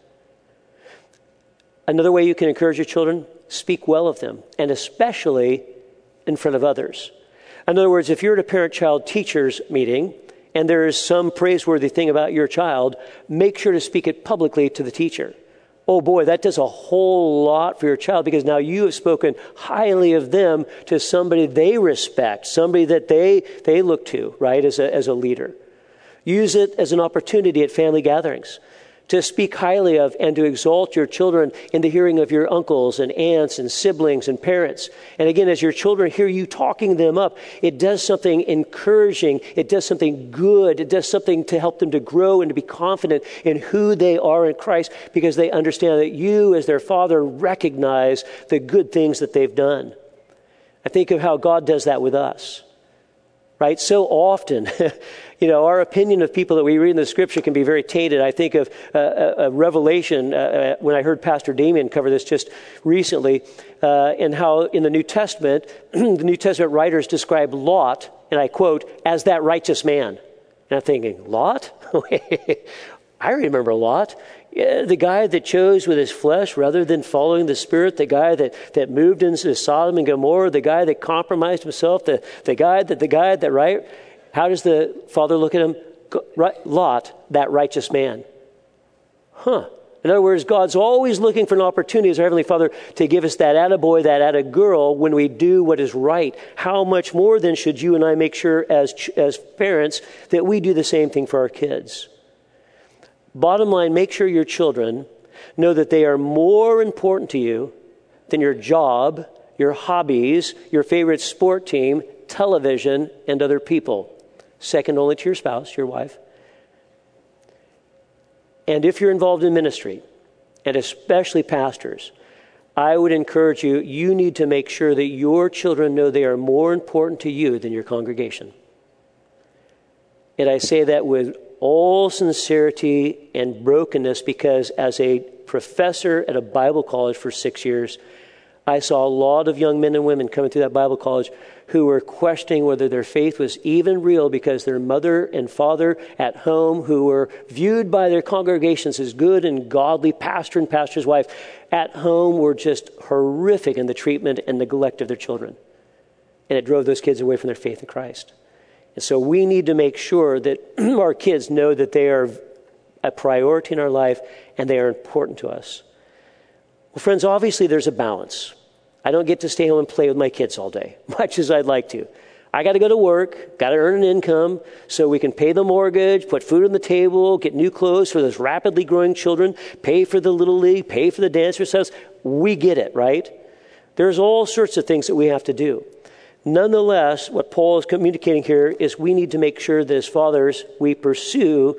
Another way you can encourage your children, speak well of them, and especially in front of others. In other words, if you're at a parent-child teachers meeting and there is some praiseworthy thing about your child, make sure to speak it publicly to the teacher. Oh boy, that does a whole lot for your child, because now you have spoken highly of them to somebody they respect, somebody that they look to, right, as a leader. Use it as an opportunity at family gatherings to speak highly of and to exalt your children in the hearing of your uncles and aunts and siblings and parents. And again, as your children hear you talking them up, it does something encouraging. It does something good. It does something to help them to grow and to be confident in who they are in Christ, because they understand that you, as their father, recognize the good things that they've done. I think of how God does that with us. Right? So often, our opinion of people that we read in the Scripture can be very tainted. I think of a Revelation, when I heard Pastor Damien cover this just recently, and how in the New Testament, the New Testament writers describe Lot, and I quote, as that righteous man. And I'm thinking, Lot? I remember Lot. Yeah, the guy that chose with his flesh rather than following the Spirit, the guy that moved into Sodom and Gomorrah, the guy that compromised himself, the guy that, right? How does the Father look at him? Lot, that righteous man. In other words, God's always looking for an opportunity as our Heavenly Father to give us that attaboy, that attagirl when we do what is right. How much more then should you and I make sure as parents that we do the same thing for our kids? Bottom line, make sure your children know that they are more important to you than your job, your hobbies, your favorite sport team, television, and other people. Second only to your spouse, your wife. And if you're involved in ministry, and especially pastors, I would encourage you, you need to make sure that your children know they are more important to you than your congregation. And I say that with all sincerity and brokenness because as a professor at a Bible college for 6 years, I saw a lot of young men and women coming through that Bible college who were questioning whether their faith was even real because their mother and father at home, who were viewed by their congregations as good and godly, pastor and pastor's wife, at home were just horrific in the treatment and neglect of their children. And it drove those kids away from their faith in Christ. And so we need to make sure that our kids know that they are a priority in our life and they are important to us. Well, friends, obviously there's a balance. I don't get to stay home and play with my kids all day, much as I'd like to. I got to go to work, got to earn an income so we can pay the mortgage, put food on the table, get new clothes for those rapidly growing children, pay for the little league, pay for the dance recitals. We get it, right? There's all sorts of things that we have to do. Nonetheless, what Paul is communicating here is we need to make sure that as fathers, we pursue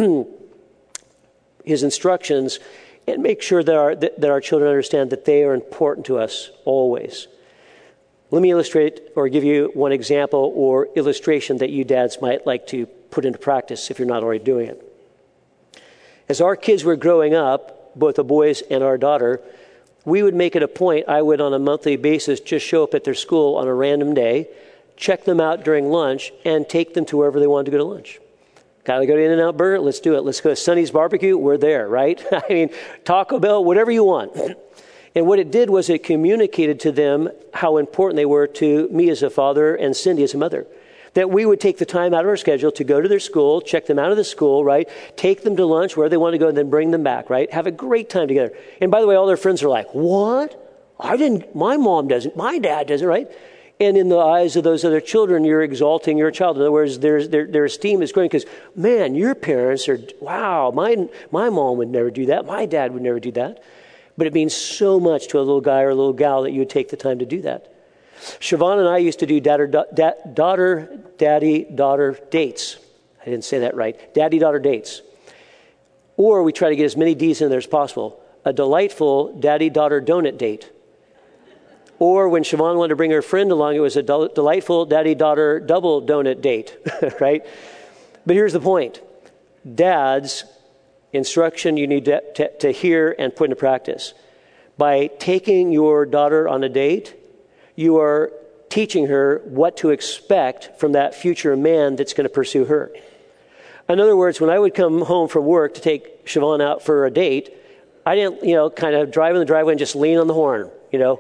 his instructions and make sure that our children understand that they are important to us always. Let me illustrate or give you one example or illustration that you dads might like to put into practice if you're not already doing it. As our kids were growing up, both the boys and our daughter, we would make it a point, I would on a monthly basis just show up at their school on a random day, check them out during lunch, and take them to wherever they wanted to go to lunch. Gotta go to In-N-Out Burger? Let's do it. Let's go to Sonny's Barbecue? We're there, right? I mean, Taco Bell, whatever you want. And what it did was it communicated to them how important they were to me as a father and Cindy as a mother. That we would take the time out of our schedule to go to their school, check them out of the school, right? Take them to lunch where they want to go and then bring them back, right? Have a great time together. And by the way, all their friends are like, what? My mom doesn't, my dad doesn't, right? And in the eyes of those other children, you're exalting your child. In other words, their esteem is growing because, man, your parents are, wow, my mom would never do that. My dad would never do that. But it means so much to a little guy or a little gal that you would take the time to do that. Siobhan and I used to do daddy-daughter dates. I didn't say that right. Daddy-daughter dates. Or we try to get as many D's in there as possible. A delightful daddy-daughter donut date. Or when Siobhan wanted to bring her friend along, it was a delightful daddy-daughter double donut date, right? But here's the point. Dads, instruction you need to hear and put into practice. By taking your daughter on a date, you are teaching her what to expect from that future man that's going to pursue her. In other words, when I would come home from work to take Siobhan out for a date, I didn't, kind of drive in the driveway and just lean on the horn,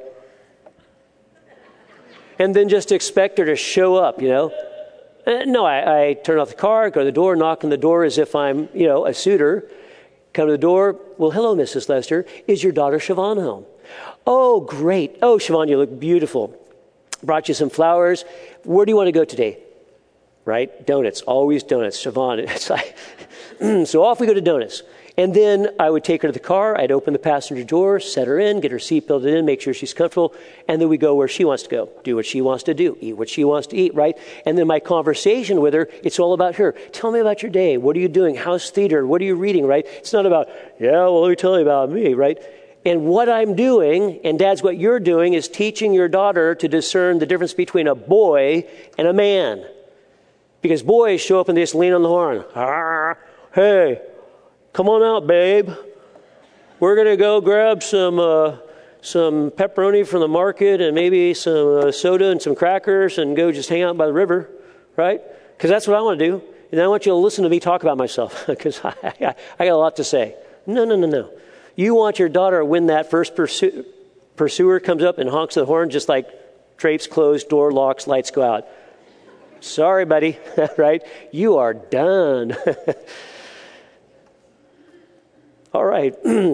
and then just expect her to show up, No, I turn off the car, go to the door, knock on the door as if I'm, a suitor. Come to the door. Well, hello, Mrs. Lester. Is your daughter Siobhan home? Oh, great. Oh, Siobhan, you look beautiful. Brought you some flowers. Where do you want to go today? Right? Donuts. Always donuts. Siobhan. It's like, so off we go to donuts. And then I would take her to the car. I'd open the passenger door, set her in, get her seat belted in, make sure she's comfortable. And then we go where she wants to go. Do what she wants to do. Eat what she wants to eat, right? And then my conversation with her, it's all about her. Tell me about your day. What are you doing? How's theater? What are you reading, right? It's not about, let me tell you about me, right? And what I'm doing, and dads, what you're doing is teaching your daughter to discern the difference between a boy and a man. Because boys show up and they just lean on the horn. Hey, come on out, babe. We're going to go grab some pepperoni from the market and maybe some soda and some crackers and go just hang out by the river, right? Because that's what I want to do. And I want you to listen to me talk about myself because I got a lot to say. No. You want your daughter when that first pursuer comes up and honks the horn, just like drapes close, door locks, lights go out. Sorry, buddy, right? You are done. All right.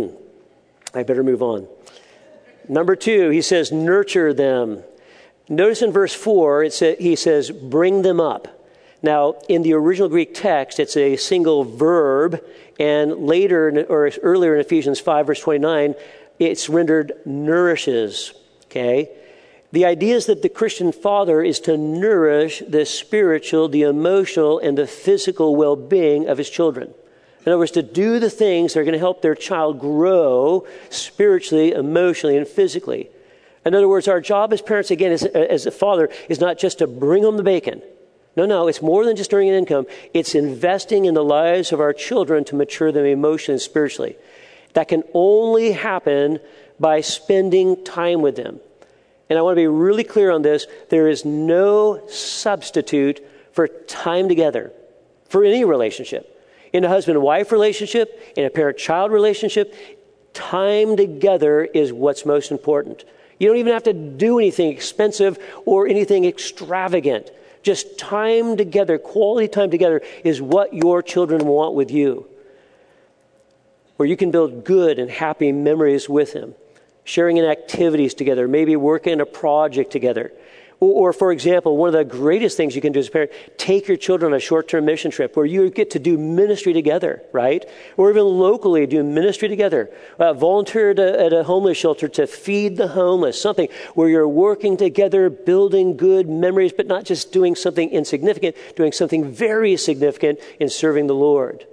I better move on. Number 2, he says, nurture them. Notice in verse 4, he says, bring them up. Now, in the original Greek text, it's a single verb, and later, or earlier in Ephesians 5, verse 29, it's rendered nourishes, okay? The idea is that the Christian father is to nourish the spiritual, the emotional, and the physical well-being of his children. In other words, to do the things that are going to help their child grow spiritually, emotionally, and physically. In other words, our job as parents, again, as a father, is not just to bring home the bacon. No, it's more than just earning an income. It's investing in the lives of our children to mature them emotionally and spiritually. That can only happen by spending time with them. And I want to be really clear on this. There is no substitute for time together for any relationship. In a husband and wife relationship, in a parent-child relationship, time together is what's most important. You don't even have to do anything expensive or anything extravagant. Just time together, quality time together is what your children want with you. Where you can build good and happy memories with them. Sharing in activities together, maybe working on a project together. Or, for example, one of the greatest things you can do as a parent, take your children on a short-term mission trip where you get to do ministry together, right? Or even locally do ministry together. Volunteer at a homeless shelter to feed the homeless, something where you're working together, building good memories, but not just doing something insignificant, doing something very significant in serving the Lord.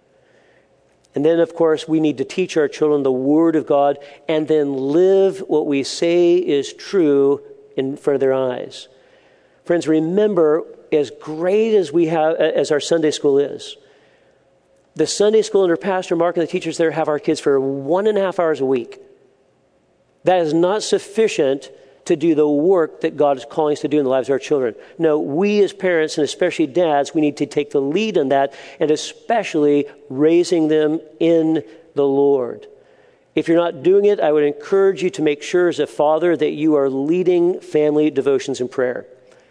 And then, of course, we need to teach our children the Word of God and then live what we say is true in front of their eyes. Friends, remember, as great as we have, as our Sunday school is, the Sunday school under Pastor Mark and the teachers there have our kids for 1.5 hours a week. That is not sufficient to do the work that God is calling us to do in the lives of our children. No, we as parents, and especially dads, we need to take the lead in that, and especially raising them in the Lord. If you're not doing it, I would encourage you to make sure as a father that you are leading family devotions in prayer.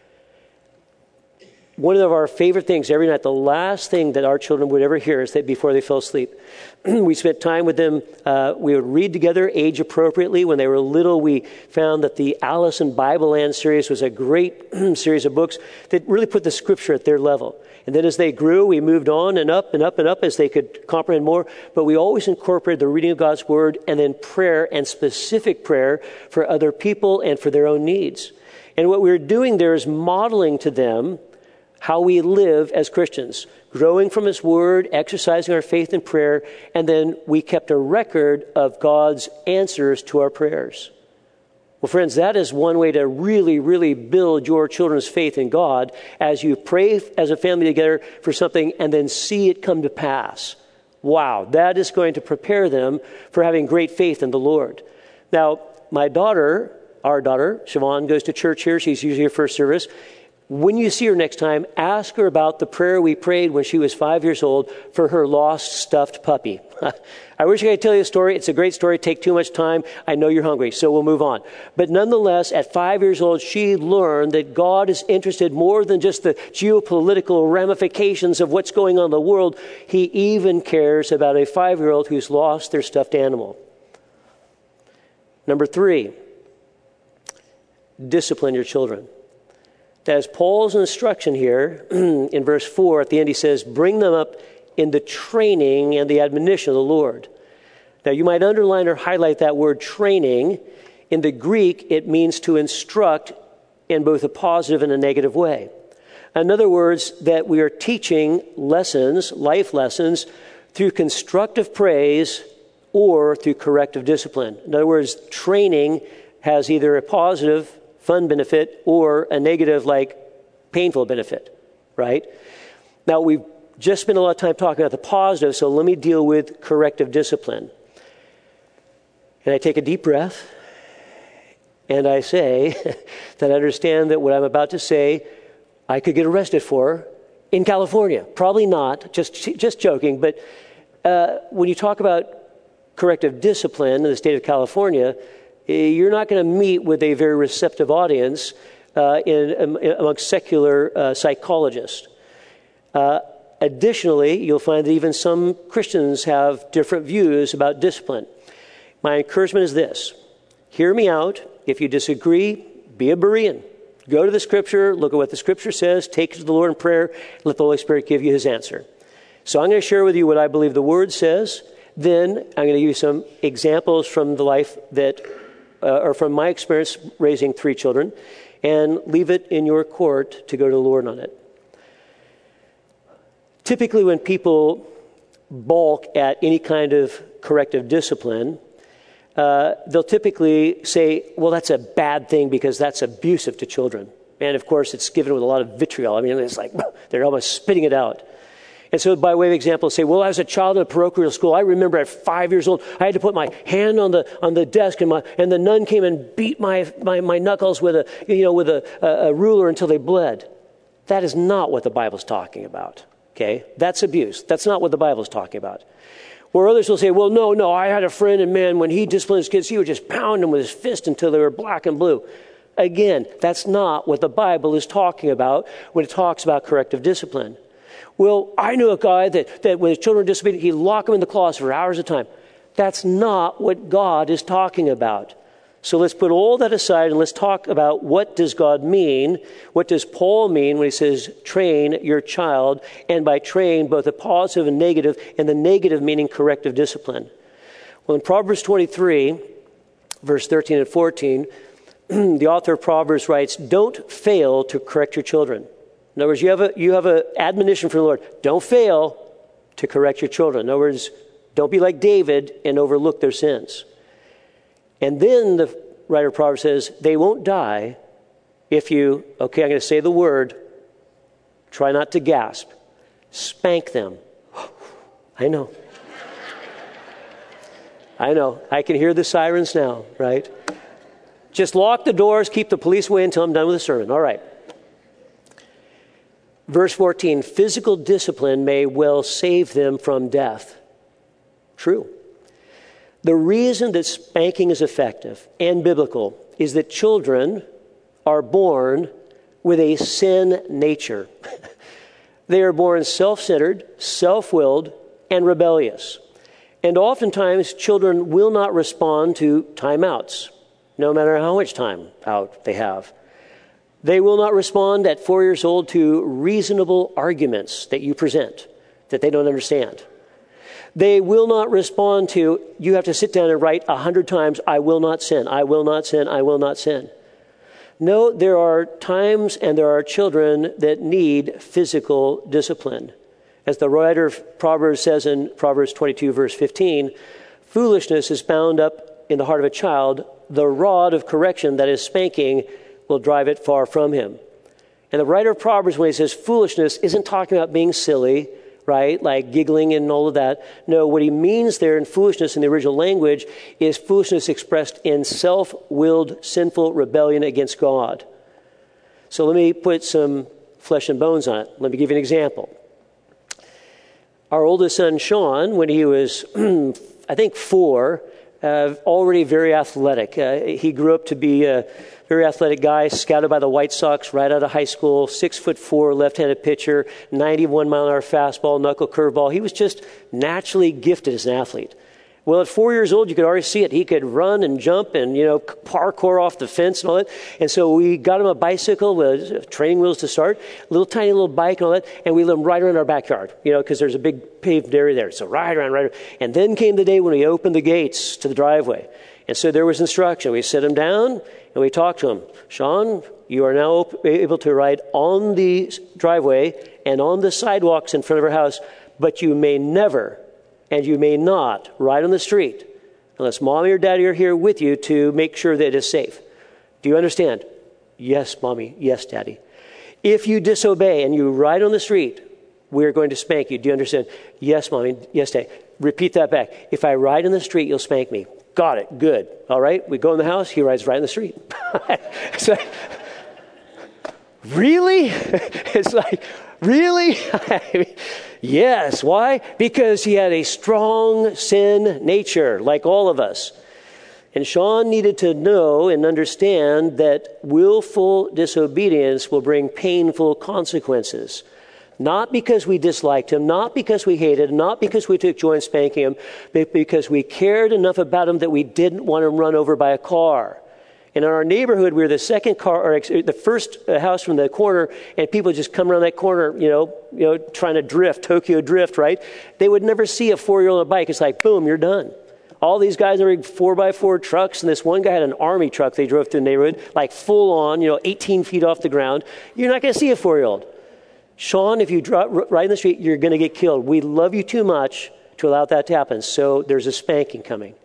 One of our favorite things every night, the last thing that our children would ever hear is that before they fell asleep, we spent time with them. We would read together age appropriately. When they were little, we found that the Alice in Bible Land series was a great series of books that really put the scripture at their level. And then as they grew, we moved on and up and up and up as they could comprehend more. But we always incorporated the reading of God's Word and then prayer and specific prayer for other people and for their own needs. And what we were doing there is modeling to them how we live as Christians, growing from His Word, exercising our faith in prayer, and then we kept a record of God's answers to our prayers. Well, friends, that is one way to really, really build your children's faith in God as you pray as a family together for something and then see it come to pass. Wow, that is going to prepare them for having great faith in the Lord. Now, my daughter, our daughter, Siobhan, goes to church here. She's usually her first service. When you see her next time, ask her about the prayer we prayed when she was 5 years old for her lost stuffed puppy. I wish I could tell you a story. It's a great story. Take too much time. I know you're hungry, so we'll move on. But nonetheless, at 5 years old, she learned that God is interested more than just the geopolitical ramifications of what's going on in the world. He even cares about a 5-year-old who's lost their stuffed animal. Number 3, discipline your children. As Paul's instruction here in verse 4, at the end he says, bring them up in the training and the admonition of the Lord. Now you might underline or highlight that word training. In the Greek, it means to instruct in both a positive and a negative way. In other words, that we are teaching lessons, life lessons, through constructive praise or through corrective discipline. In other words, training has either a positive fun benefit or a negative, like painful benefit, right? Now, we've just spent a lot of time talking about the positive, so let me deal with corrective discipline. And I take a deep breath, and I say that I understand that what I'm about to say, I could get arrested for in California. Probably not, just joking, but when you talk about corrective discipline in the state of California, you're not going to meet with a very receptive audience amongst secular psychologists. Additionally, you'll find that even some Christians have different views about discipline. My encouragement is this. Hear me out. If you disagree, be a Berean. Go to the Scripture, look at what the Scripture says, take it to the Lord in prayer, let the Holy Spirit give you His answer. So I'm going to share with you what I believe the Word says. Then I'm going to use some examples from the life that, or from my experience raising 3 children, and leave it in your court to go to the Lord on it. Typically, when people balk at any kind of corrective discipline, they'll typically say, well, that's a bad thing because that's abusive to children. And of course, it's given with a lot of vitriol. I mean, it's like they're almost spitting it out. And so by way of example, say, well, as a child in a parochial school, I remember at 5 years old, I had to put my hand on the desk and the nun came and beat my knuckles with a ruler until they bled. That is not what the Bible's talking about. Okay? That's abuse. That's not what the Bible's talking about. Where others will say, well, no, I had a friend, and man, when he disciplined his kids, he would just pound them with his fist until they were black and blue. Again, that's not what the Bible is talking about when it talks about corrective discipline. Well, I knew a guy that when his children were disobedient, he'd lock them in the closet for hours at a time. That's not what God is talking about. So let's put all that aside and let's talk about what does God mean? What does Paul mean when he says train your child? And by train, both the positive and the negative meaning corrective discipline. Well, in Proverbs 23, verse 13 and 14, the author of Proverbs writes, don't fail to correct your children. In other words, you have an admonition from the Lord. Don't fail to correct your children. In other words, don't be like David and overlook their sins. And then the writer of Proverbs says, they won't die if you, okay, I'm going to say the word, try not to gasp, spank them. I know. I can hear the sirens now, right? Just lock the doors, keep the police away until I'm done with the sermon. All right. Verse 14, physical discipline may well save them from death. True. The reason that spanking is effective and biblical is that children are born with a sin nature. They are born self-centered, self-willed, and rebellious. And oftentimes, children will not respond to timeouts, no matter how much time out they have. They will not respond at 4 years old to reasonable arguments that you present that they don't understand. They will not respond to, you have to sit down and write 100 times, I will not sin, I will not sin, I will not sin. No, there are times and there are children that need physical discipline. As the writer of Proverbs says in Proverbs 22, verse 15, foolishness is bound up in the heart of a child. The rod of correction, that is spanking, will drive it far from him. And the writer of Proverbs, when he says foolishness, isn't talking about being silly, right? Like giggling and all of that. No, what he means there in foolishness in the original language is foolishness expressed in self-willed, sinful rebellion against God. So let me put some flesh and bones on it. Let me give you an example. Our oldest son, Sean, when he was, I think 4, already very athletic. He grew up to be a very athletic guy, scouted by the White Sox right out of high school, 6'4", left-handed pitcher, 91-mile-an-hour fastball, knuckle curveball. He was just naturally gifted as an athlete. Well, at 4 years old, you could already see it. He could run and jump and, parkour off the fence and all that. And so we got him a bicycle with training wheels to start, a little tiny little bike and all that, and we let him ride around our backyard, because there's a big paved area there. So ride around. And then came the day when we opened the gates to the driveway. And so there was instruction. We set him down and we talked to him. Sean, you are now able to ride on the driveway and on the sidewalks in front of our house, but you may never and you may not ride on the street unless mommy or daddy are here with you to make sure that it is safe. Do you understand? Yes, mommy. Yes, daddy. If you disobey and you ride on the street, we're going to spank you. Do you understand? Yes, mommy. Yes, daddy. Repeat that back. If I ride on the street, you'll spank me. Got it. Good. All right. We go in the house. He rides right in the street. It's like, really? It's like, Really? Yes. Why? Because he had a strong sin nature, like all of us. And Sean needed to know and understand that willful disobedience will bring painful consequences. Not because we disliked him, not because we hated him, not because we took joy in spanking him, but because we cared enough about him that we didn't want him run over by a car. And in our neighborhood, we were the second car, or the first house from the corner, and people just come around that corner, trying to drift, Tokyo drift, right? They would never see a 4-year-old on a bike. It's like, boom, you're done. All these guys are in 4x4 trucks, and this one guy had an army truck they drove through the neighborhood, like full on, 18 feet off the ground. You're not going to see a 4-year-old. Sean, if you drop right in the street, you're going to get killed. We love you too much to allow that to happen. So there's a spanking coming.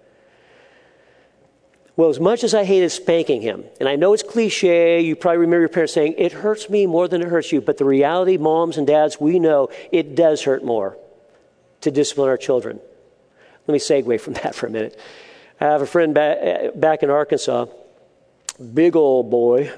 Well, as much as I hated spanking him, and I know it's cliche, you probably remember your parents saying, it hurts me more than it hurts you. But the reality, moms and dads, we know it does hurt more to discipline our children. Let me segue from that for a minute. I have a friend back in Arkansas, big old boy.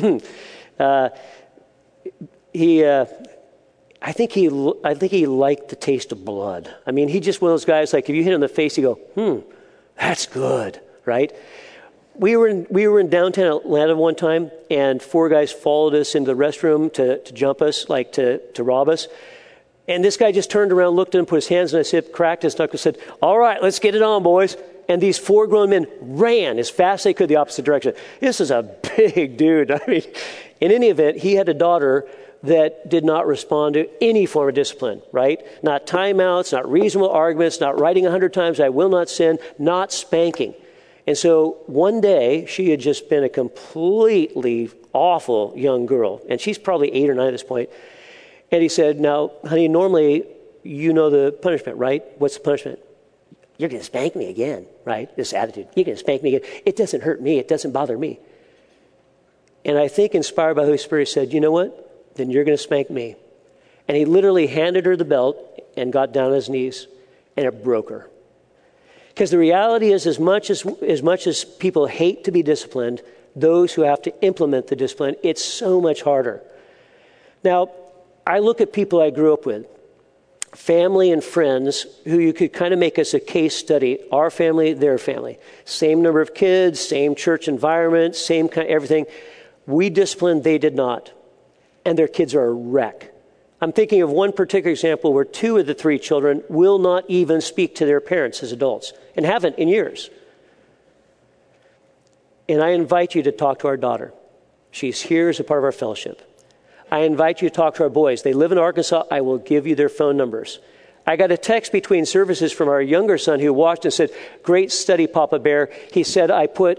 I think he liked the taste of blood. I mean, he just one of those guys, like if you hit him in the face, you go, that's good, right? We were in downtown Atlanta one time, and 4 guys followed us into the restroom to jump us, like to rob us. And this guy just turned around, looked at him, put his hands in his hip, cracked his knuckles, said, all right, let's get it on, boys. And these 4 grown men ran as fast as they could the opposite direction. This is a big dude. I mean, in any event, he had a daughter that did not respond to any form of discipline, right? Not timeouts, not reasonable arguments, not writing 100 times, I will not sin, not spanking. And so one day, she had just been a completely awful young girl. And she's probably 8 or 9 at this point. And he said, now, honey, normally you know the punishment, right? What's the punishment? You're going to spank me again, right? This attitude. You're going to spank me again. It doesn't hurt me. It doesn't bother me. And I think, inspired by the Holy Spirit, he said, you know what? Then you're going to spank me. And he literally handed her the belt and got down on his knees, and it broke her. Because the reality is, as much as people hate to be disciplined, those who have to implement the discipline, it's so much harder. Now, I look at people I grew up with, family and friends, who you could kind of make as a case study, our family, their family. Same number of kids, same church environment, same kind of everything. We disciplined, they did not. And their kids are a wreck. I'm thinking of one particular example where 2 of the 3 children will not even speak to their parents as adults, and haven't in years. And I invite you to talk to our daughter. She's here as a part of our fellowship. I invite you to talk to our boys. They live in Arkansas. I will give you their phone numbers. I got a text between services from our younger son who watched and said, great study, Papa Bear. He said,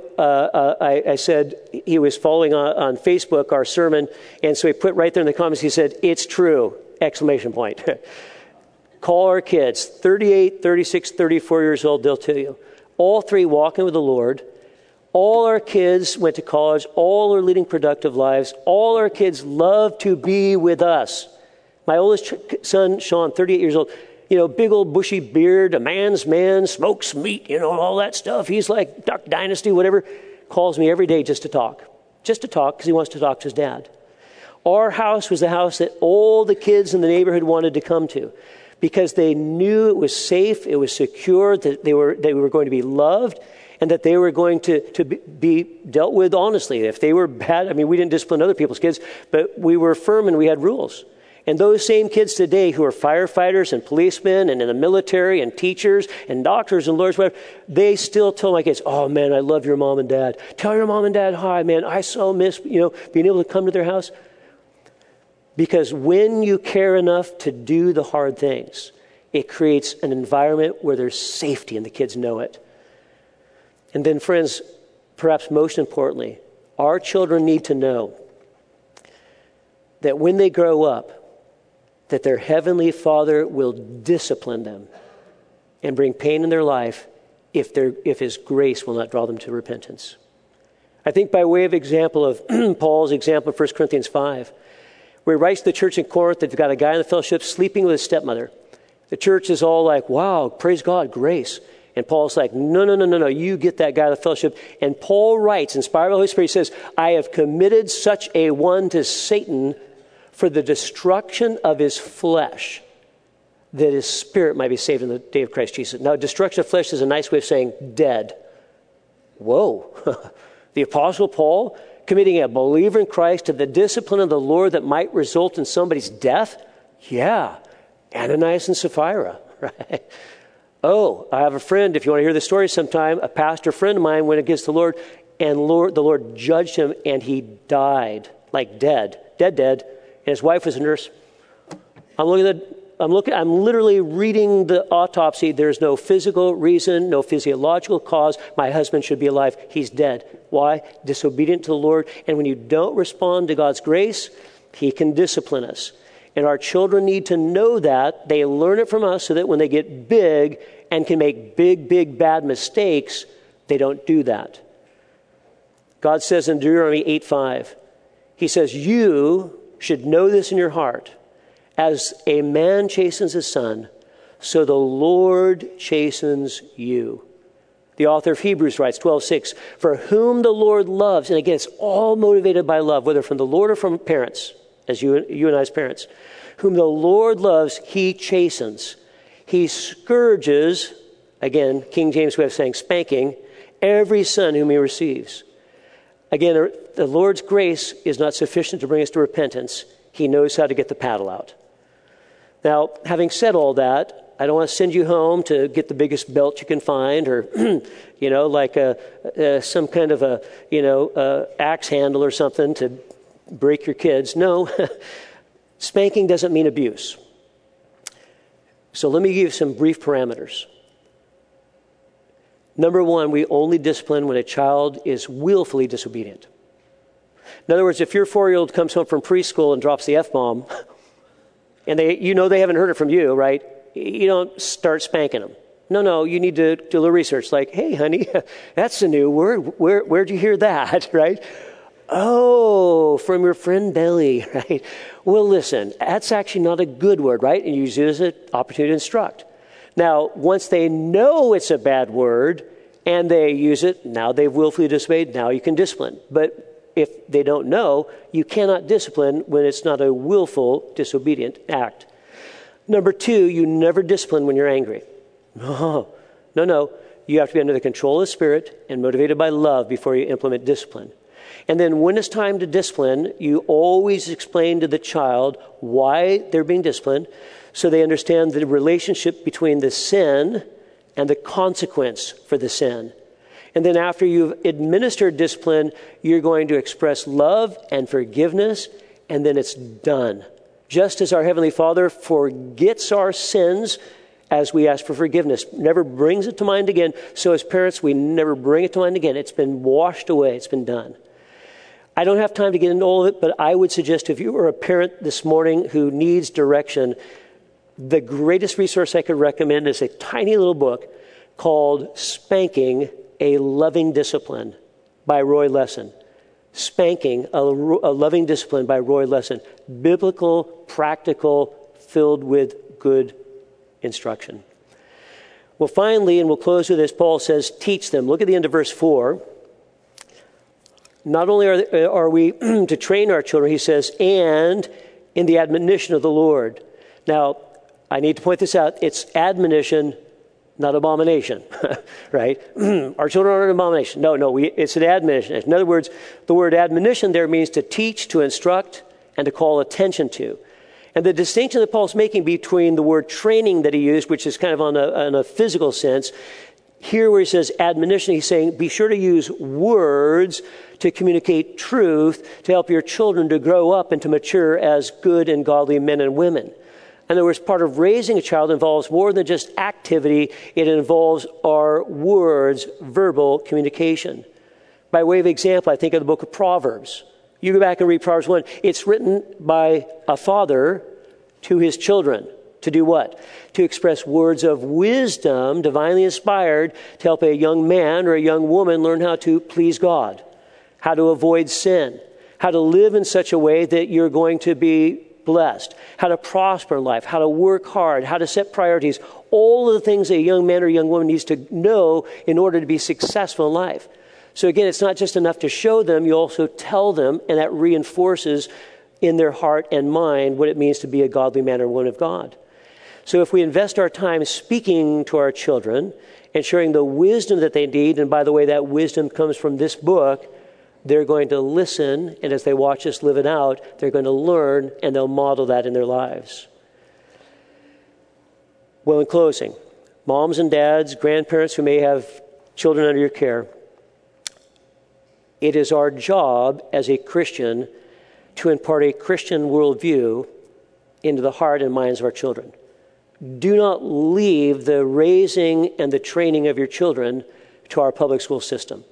I said he was following on Facebook our sermon, and so he put right there in the comments, he said, it's true, exclamation point. Call our kids, 38, 36, 34 years old, they'll tell you. All 3 walking with the Lord. All our kids went to college. All are leading productive lives. All our kids love to be with us. My oldest son, Sean, 38 years old, big old bushy beard, a man's man, smokes meat, all that stuff. He's like Duck Dynasty, whatever. Calls me every day just to talk because he wants to talk to his dad. Our house was the house that all the kids in the neighborhood wanted to come to because they knew it was safe, it was secure, that they were going to be loved, and that they were going to be dealt with honestly. If they were bad, we didn't discipline other people's kids, but we were firm and we had rules. And those same kids today who are firefighters and policemen and in the military and teachers and doctors and lawyers, whatever, they still tell my kids, oh man, I love your mom and dad. Tell your mom and dad hi, man. I so miss, being able to come to their house. Because when you care enough to do the hard things, it creates an environment where there's safety and the kids know it. And then, friends, perhaps most importantly, our children need to know that when they grow up, that their Heavenly Father will discipline them and bring pain in their life if His grace will not draw them to repentance. I think by way of example of Paul's example in 1 Corinthians 5, where he writes to the church in Corinth, they've got a guy in the fellowship sleeping with his stepmother. The church is all like, wow, praise God, grace. And Paul's like, no, you get that guy out of the fellowship. And Paul writes, inspired by the Holy Spirit, he says, I have committed such a one to Satan for the destruction of his flesh, that his spirit might be saved in the day of Christ Jesus. Now, destruction of flesh is a nice way of saying dead. Whoa. The Apostle Paul committing a believer in Christ to the discipline of the Lord that might result in somebody's death? Yeah. Ananias and Sapphira, right? Oh, I have a friend, if you want to hear the story sometime, a pastor friend of mine went against the Lord, and the Lord judged him, and he died, like dead, and his wife was a nurse. I'm literally reading the autopsy. There's no physical reason, no physiological cause. My husband should be alive. He's dead. Why? Disobedient to the Lord. And when you don't respond to God's grace, he can discipline us. And our children need to know that. They learn it from us so that when they get big and can make big, bad mistakes, they don't do that. God says in Deuteronomy 8:5, he says, you should know this in your heart. As a man chastens his son, so the Lord chastens you. The author of Hebrews writes, 12:6, for whom the Lord loves, and again, it's all motivated by love, whether from the Lord or from parents, as you and I as parents, whom the Lord loves, he chastens. He scourges, again, King James way of saying spanking, every son whom he receives. Again, the Lord's grace is not sufficient to bring us to repentance. He knows how to get the paddle out. Now, having said all that, I don't want to send you home to get the biggest belt you can find or, like some kind of a axe handle or something to break your kids. No, spanking doesn't mean abuse. So let me give you some brief parameters. Number one, we only discipline when a child is willfully disobedient. In other words, if your 4-year-old comes home from preschool and drops the F-bomb, and they haven't heard it from you, right? You don't start spanking them. No, you need to do a little research. Like, hey, honey, that's a new word. Where'd you hear that, right? Oh, from your friend Belly, right? Well, listen, that's actually not a good word, right? And you use it as an opportunity to instruct. Now, once they know it's a bad word and they use it, now they've willfully disobeyed, now you can discipline. But if they don't know, you cannot discipline when it's not a willful, disobedient act. Number two, you never discipline when you're angry. No. You have to be under the control of the Spirit and motivated by love before you implement discipline. And then when it's time to discipline, you always explain to the child why they're being disciplined so they understand the relationship between the sin and the consequence for the sin. And then after you've administered discipline, you're going to express love and forgiveness, and then it's done. Just as our Heavenly Father forgets our sins as we ask for forgiveness, never brings it to mind again, so as parents, we never bring it to mind again. It's been washed away. It's been done. I don't have time to get into all of it, but I would suggest if you are a parent this morning who needs direction, the greatest resource I could recommend is a tiny little book called Spanking, a Loving Discipline by Roy Lessin. Spanking, a Loving Discipline by Roy Lessin. Biblical, practical, filled with good instruction. Well, finally, and we'll close with this, Paul says, teach them. Look at the end of verse 4. Not only are we to train our children, he says, and in the admonition of the Lord. Now, I need to point this out. It's admonition, not abomination, right? Our children aren't an abomination. No, it's an admonition. In other words, the word admonition there means to teach, to instruct, and to call attention to. And the distinction that Paul's making between the word training that he used, which is kind of on a physical sense, here where he says admonition, he's saying be sure to use words to communicate truth to help your children to grow up and to mature as good and godly men and women. In other words, part of raising a child involves more than just activity. It involves our words, verbal communication. By way of example, I think of the book of Proverbs. You go back and read Proverbs 1. It's written by a father to his children. To do what? To express words of wisdom, divinely inspired, to help a young man or a young woman learn how to please God, how to avoid sin, how to live in such a way that you're going to be blessed, how to prosper in life, how to work hard, how to set priorities, all of the things a young man or young woman needs to know in order to be successful in life. So again, it's not just enough to show them, you also tell them, and that reinforces in their heart and mind what it means to be a godly man or woman of God. So if we invest our time speaking to our children and sharing the wisdom that they need, and by the way, that wisdom comes from this book, they're going to listen, and as they watch us live it out, they're going to learn, and they'll model that in their lives. Well, in closing, moms and dads, grandparents who may have children under your care, it is our job as a Christian to impart a Christian worldview into the heart and minds of our children. Do not leave the raising and the training of your children to our public school system,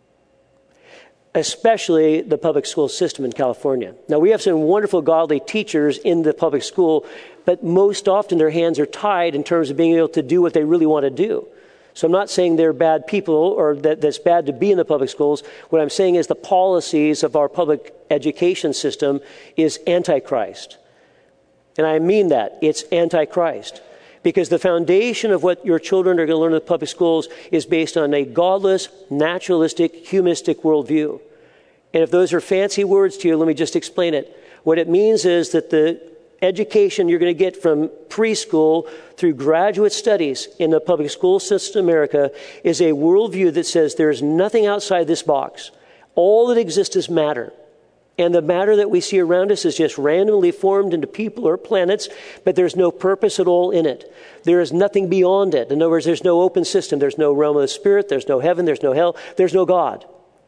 especially the public school system in California. Now, we have some wonderful godly teachers in the public school, but most often their hands are tied in terms of being able to do what they really want to do. So I'm not saying they're bad people or that it's bad to be in the public schools. What I'm saying is the policies of our public education system is antichrist. And I mean that. It's antichrist. Because the foundation of what your children are going to learn in the public schools is based on a godless, naturalistic, humanistic worldview. And if those are fancy words to you, let me just explain it. What it means is that the education you're going to get from preschool through graduate studies in the public school system in America is a worldview that says there's nothing outside this box. All that exists is matter. And the matter that we see around us is just randomly formed into people or planets, but there's no purpose at all in it. There is nothing beyond it. In other words, there's no open system. There's no realm of the spirit. There's no heaven. There's no hell. There's no God.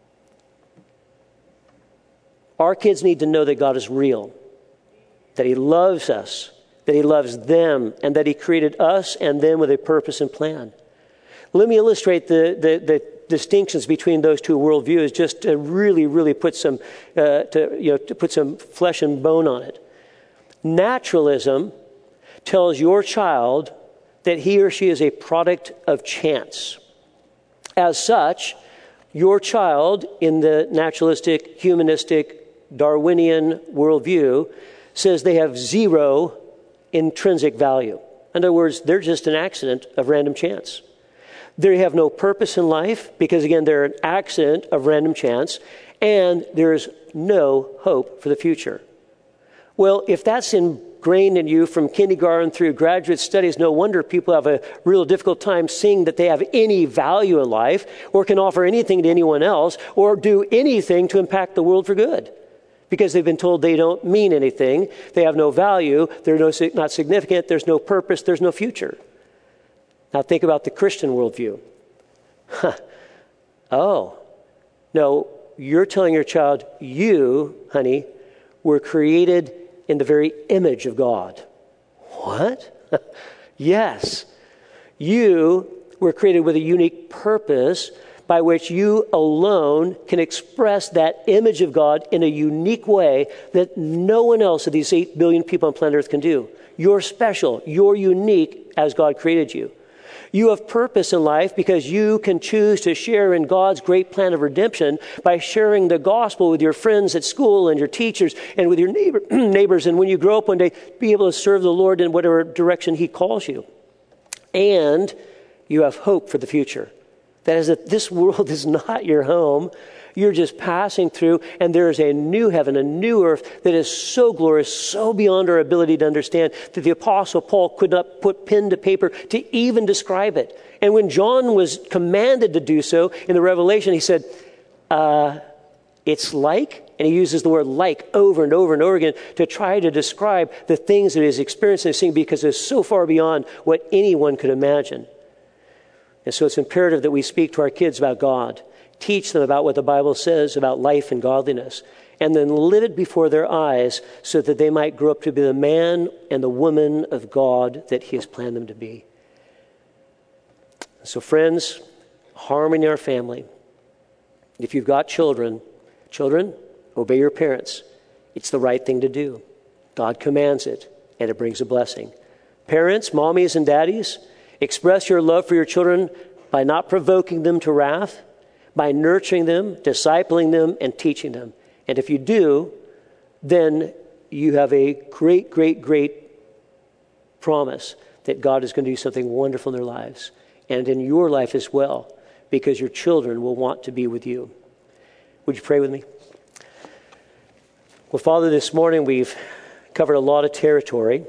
Our kids need to know that God is real, that He loves us, that He loves them, and that He created us and them with a purpose and plan. Let me illustrate the distinctions between those two worldviews, just to really put some to put some flesh and bone on it. Naturalism tells your child that he or she is a product of chance. As such, your child in the naturalistic, humanistic, Darwinian worldview says they have zero intrinsic value. In other words, they're just an accident of random chance. They have no purpose in life because, again, they're an accident of random chance, and there's no hope for the future. Well, if that's ingrained in you from kindergarten through graduate studies, no wonder people have a real difficult time seeing that they have any value in life or can offer anything to anyone else or do anything to impact the world for good. Because they've been told they don't mean anything, they have no value, they're not significant, there's no purpose, there's no future. Now think about the Christian worldview. Oh, no, you're telling your child, you, honey, were created in the very image of God. What? Yes. You were created with a unique purpose by which you alone can express that image of God in a unique way that no one else of these 8 billion people on planet Earth can do. You're special. You're unique as God created you. You have purpose in life because you can choose to share in God's great plan of redemption by sharing the gospel with your friends at school and your teachers and with your neighbors. And when you grow up one day, be able to serve the Lord in whatever direction He calls you. And you have hope for the future. That is that this world is not your home. You're just passing through, and there is a new heaven, a new earth that is so glorious, so beyond our ability to understand that the Apostle Paul could not put pen to paper to even describe it. And when John was commanded to do so in the Revelation, he said, it's like, and he uses the word like over and over and over again to try to describe the things that he's experiencing and seeing because it's so far beyond what anyone could imagine. And so it's imperative that we speak to our kids about God, teach them about what the Bible says about life and godliness, and then live it before their eyes so that they might grow up to be the man and the woman of God that He has planned them to be. So friends, harmony in our family. If you've got children, obey your parents. It's the right thing to do. God commands it, and it brings a blessing. Parents, mommies and daddies, express your love for your children by not provoking them to wrath, by nurturing them, discipling them, and teaching them. And if you do, then you have a great, great, great promise that God is going to do something wonderful in their lives and in your life as well, because your children will want to be with you. Would you pray with me? Well, Father, this morning we've covered a lot of territory.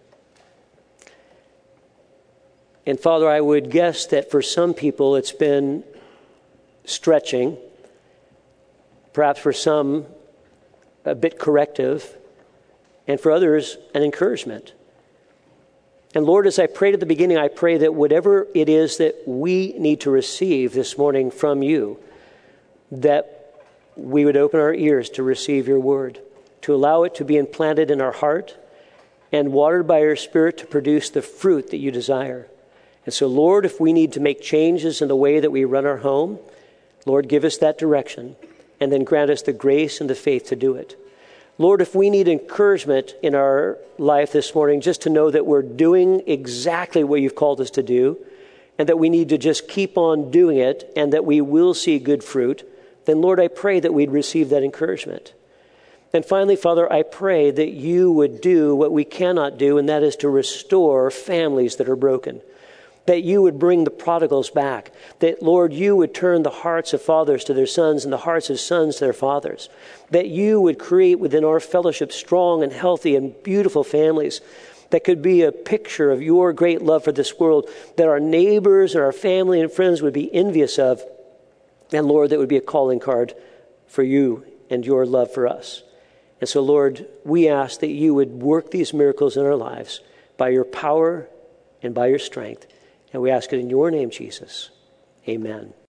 And Father, I would guess that for some people it's been stretching, perhaps for some a bit corrective, and for others an encouragement. And Lord, as I prayed at the beginning, I pray that whatever it is that we need to receive this morning from you, that we would open our ears to receive your word, to allow it to be implanted in our heart and watered by your Spirit to produce the fruit that you desire. And so, Lord, if we need to make changes in the way that we run our home, Lord, give us that direction and then grant us the grace and the faith to do it. Lord, if we need encouragement in our life this morning, just to know that we're doing exactly what you've called us to do and that we need to just keep on doing it and that we will see good fruit, then, Lord, I pray that we'd receive that encouragement. And finally, Father, I pray that you would do what we cannot do, and that is to restore families that are broken. That you would bring the prodigals back. That, Lord, you would turn the hearts of fathers to their sons and the hearts of sons to their fathers. That you would create within our fellowship strong and healthy and beautiful families that could be a picture of your great love for this world, that our neighbors and our family and friends would be envious of. And, Lord, that would be a calling card for you and your love for us. And so, Lord, we ask that you would work these miracles in our lives by your power and by your strength. And we ask it in your name, Jesus. Amen.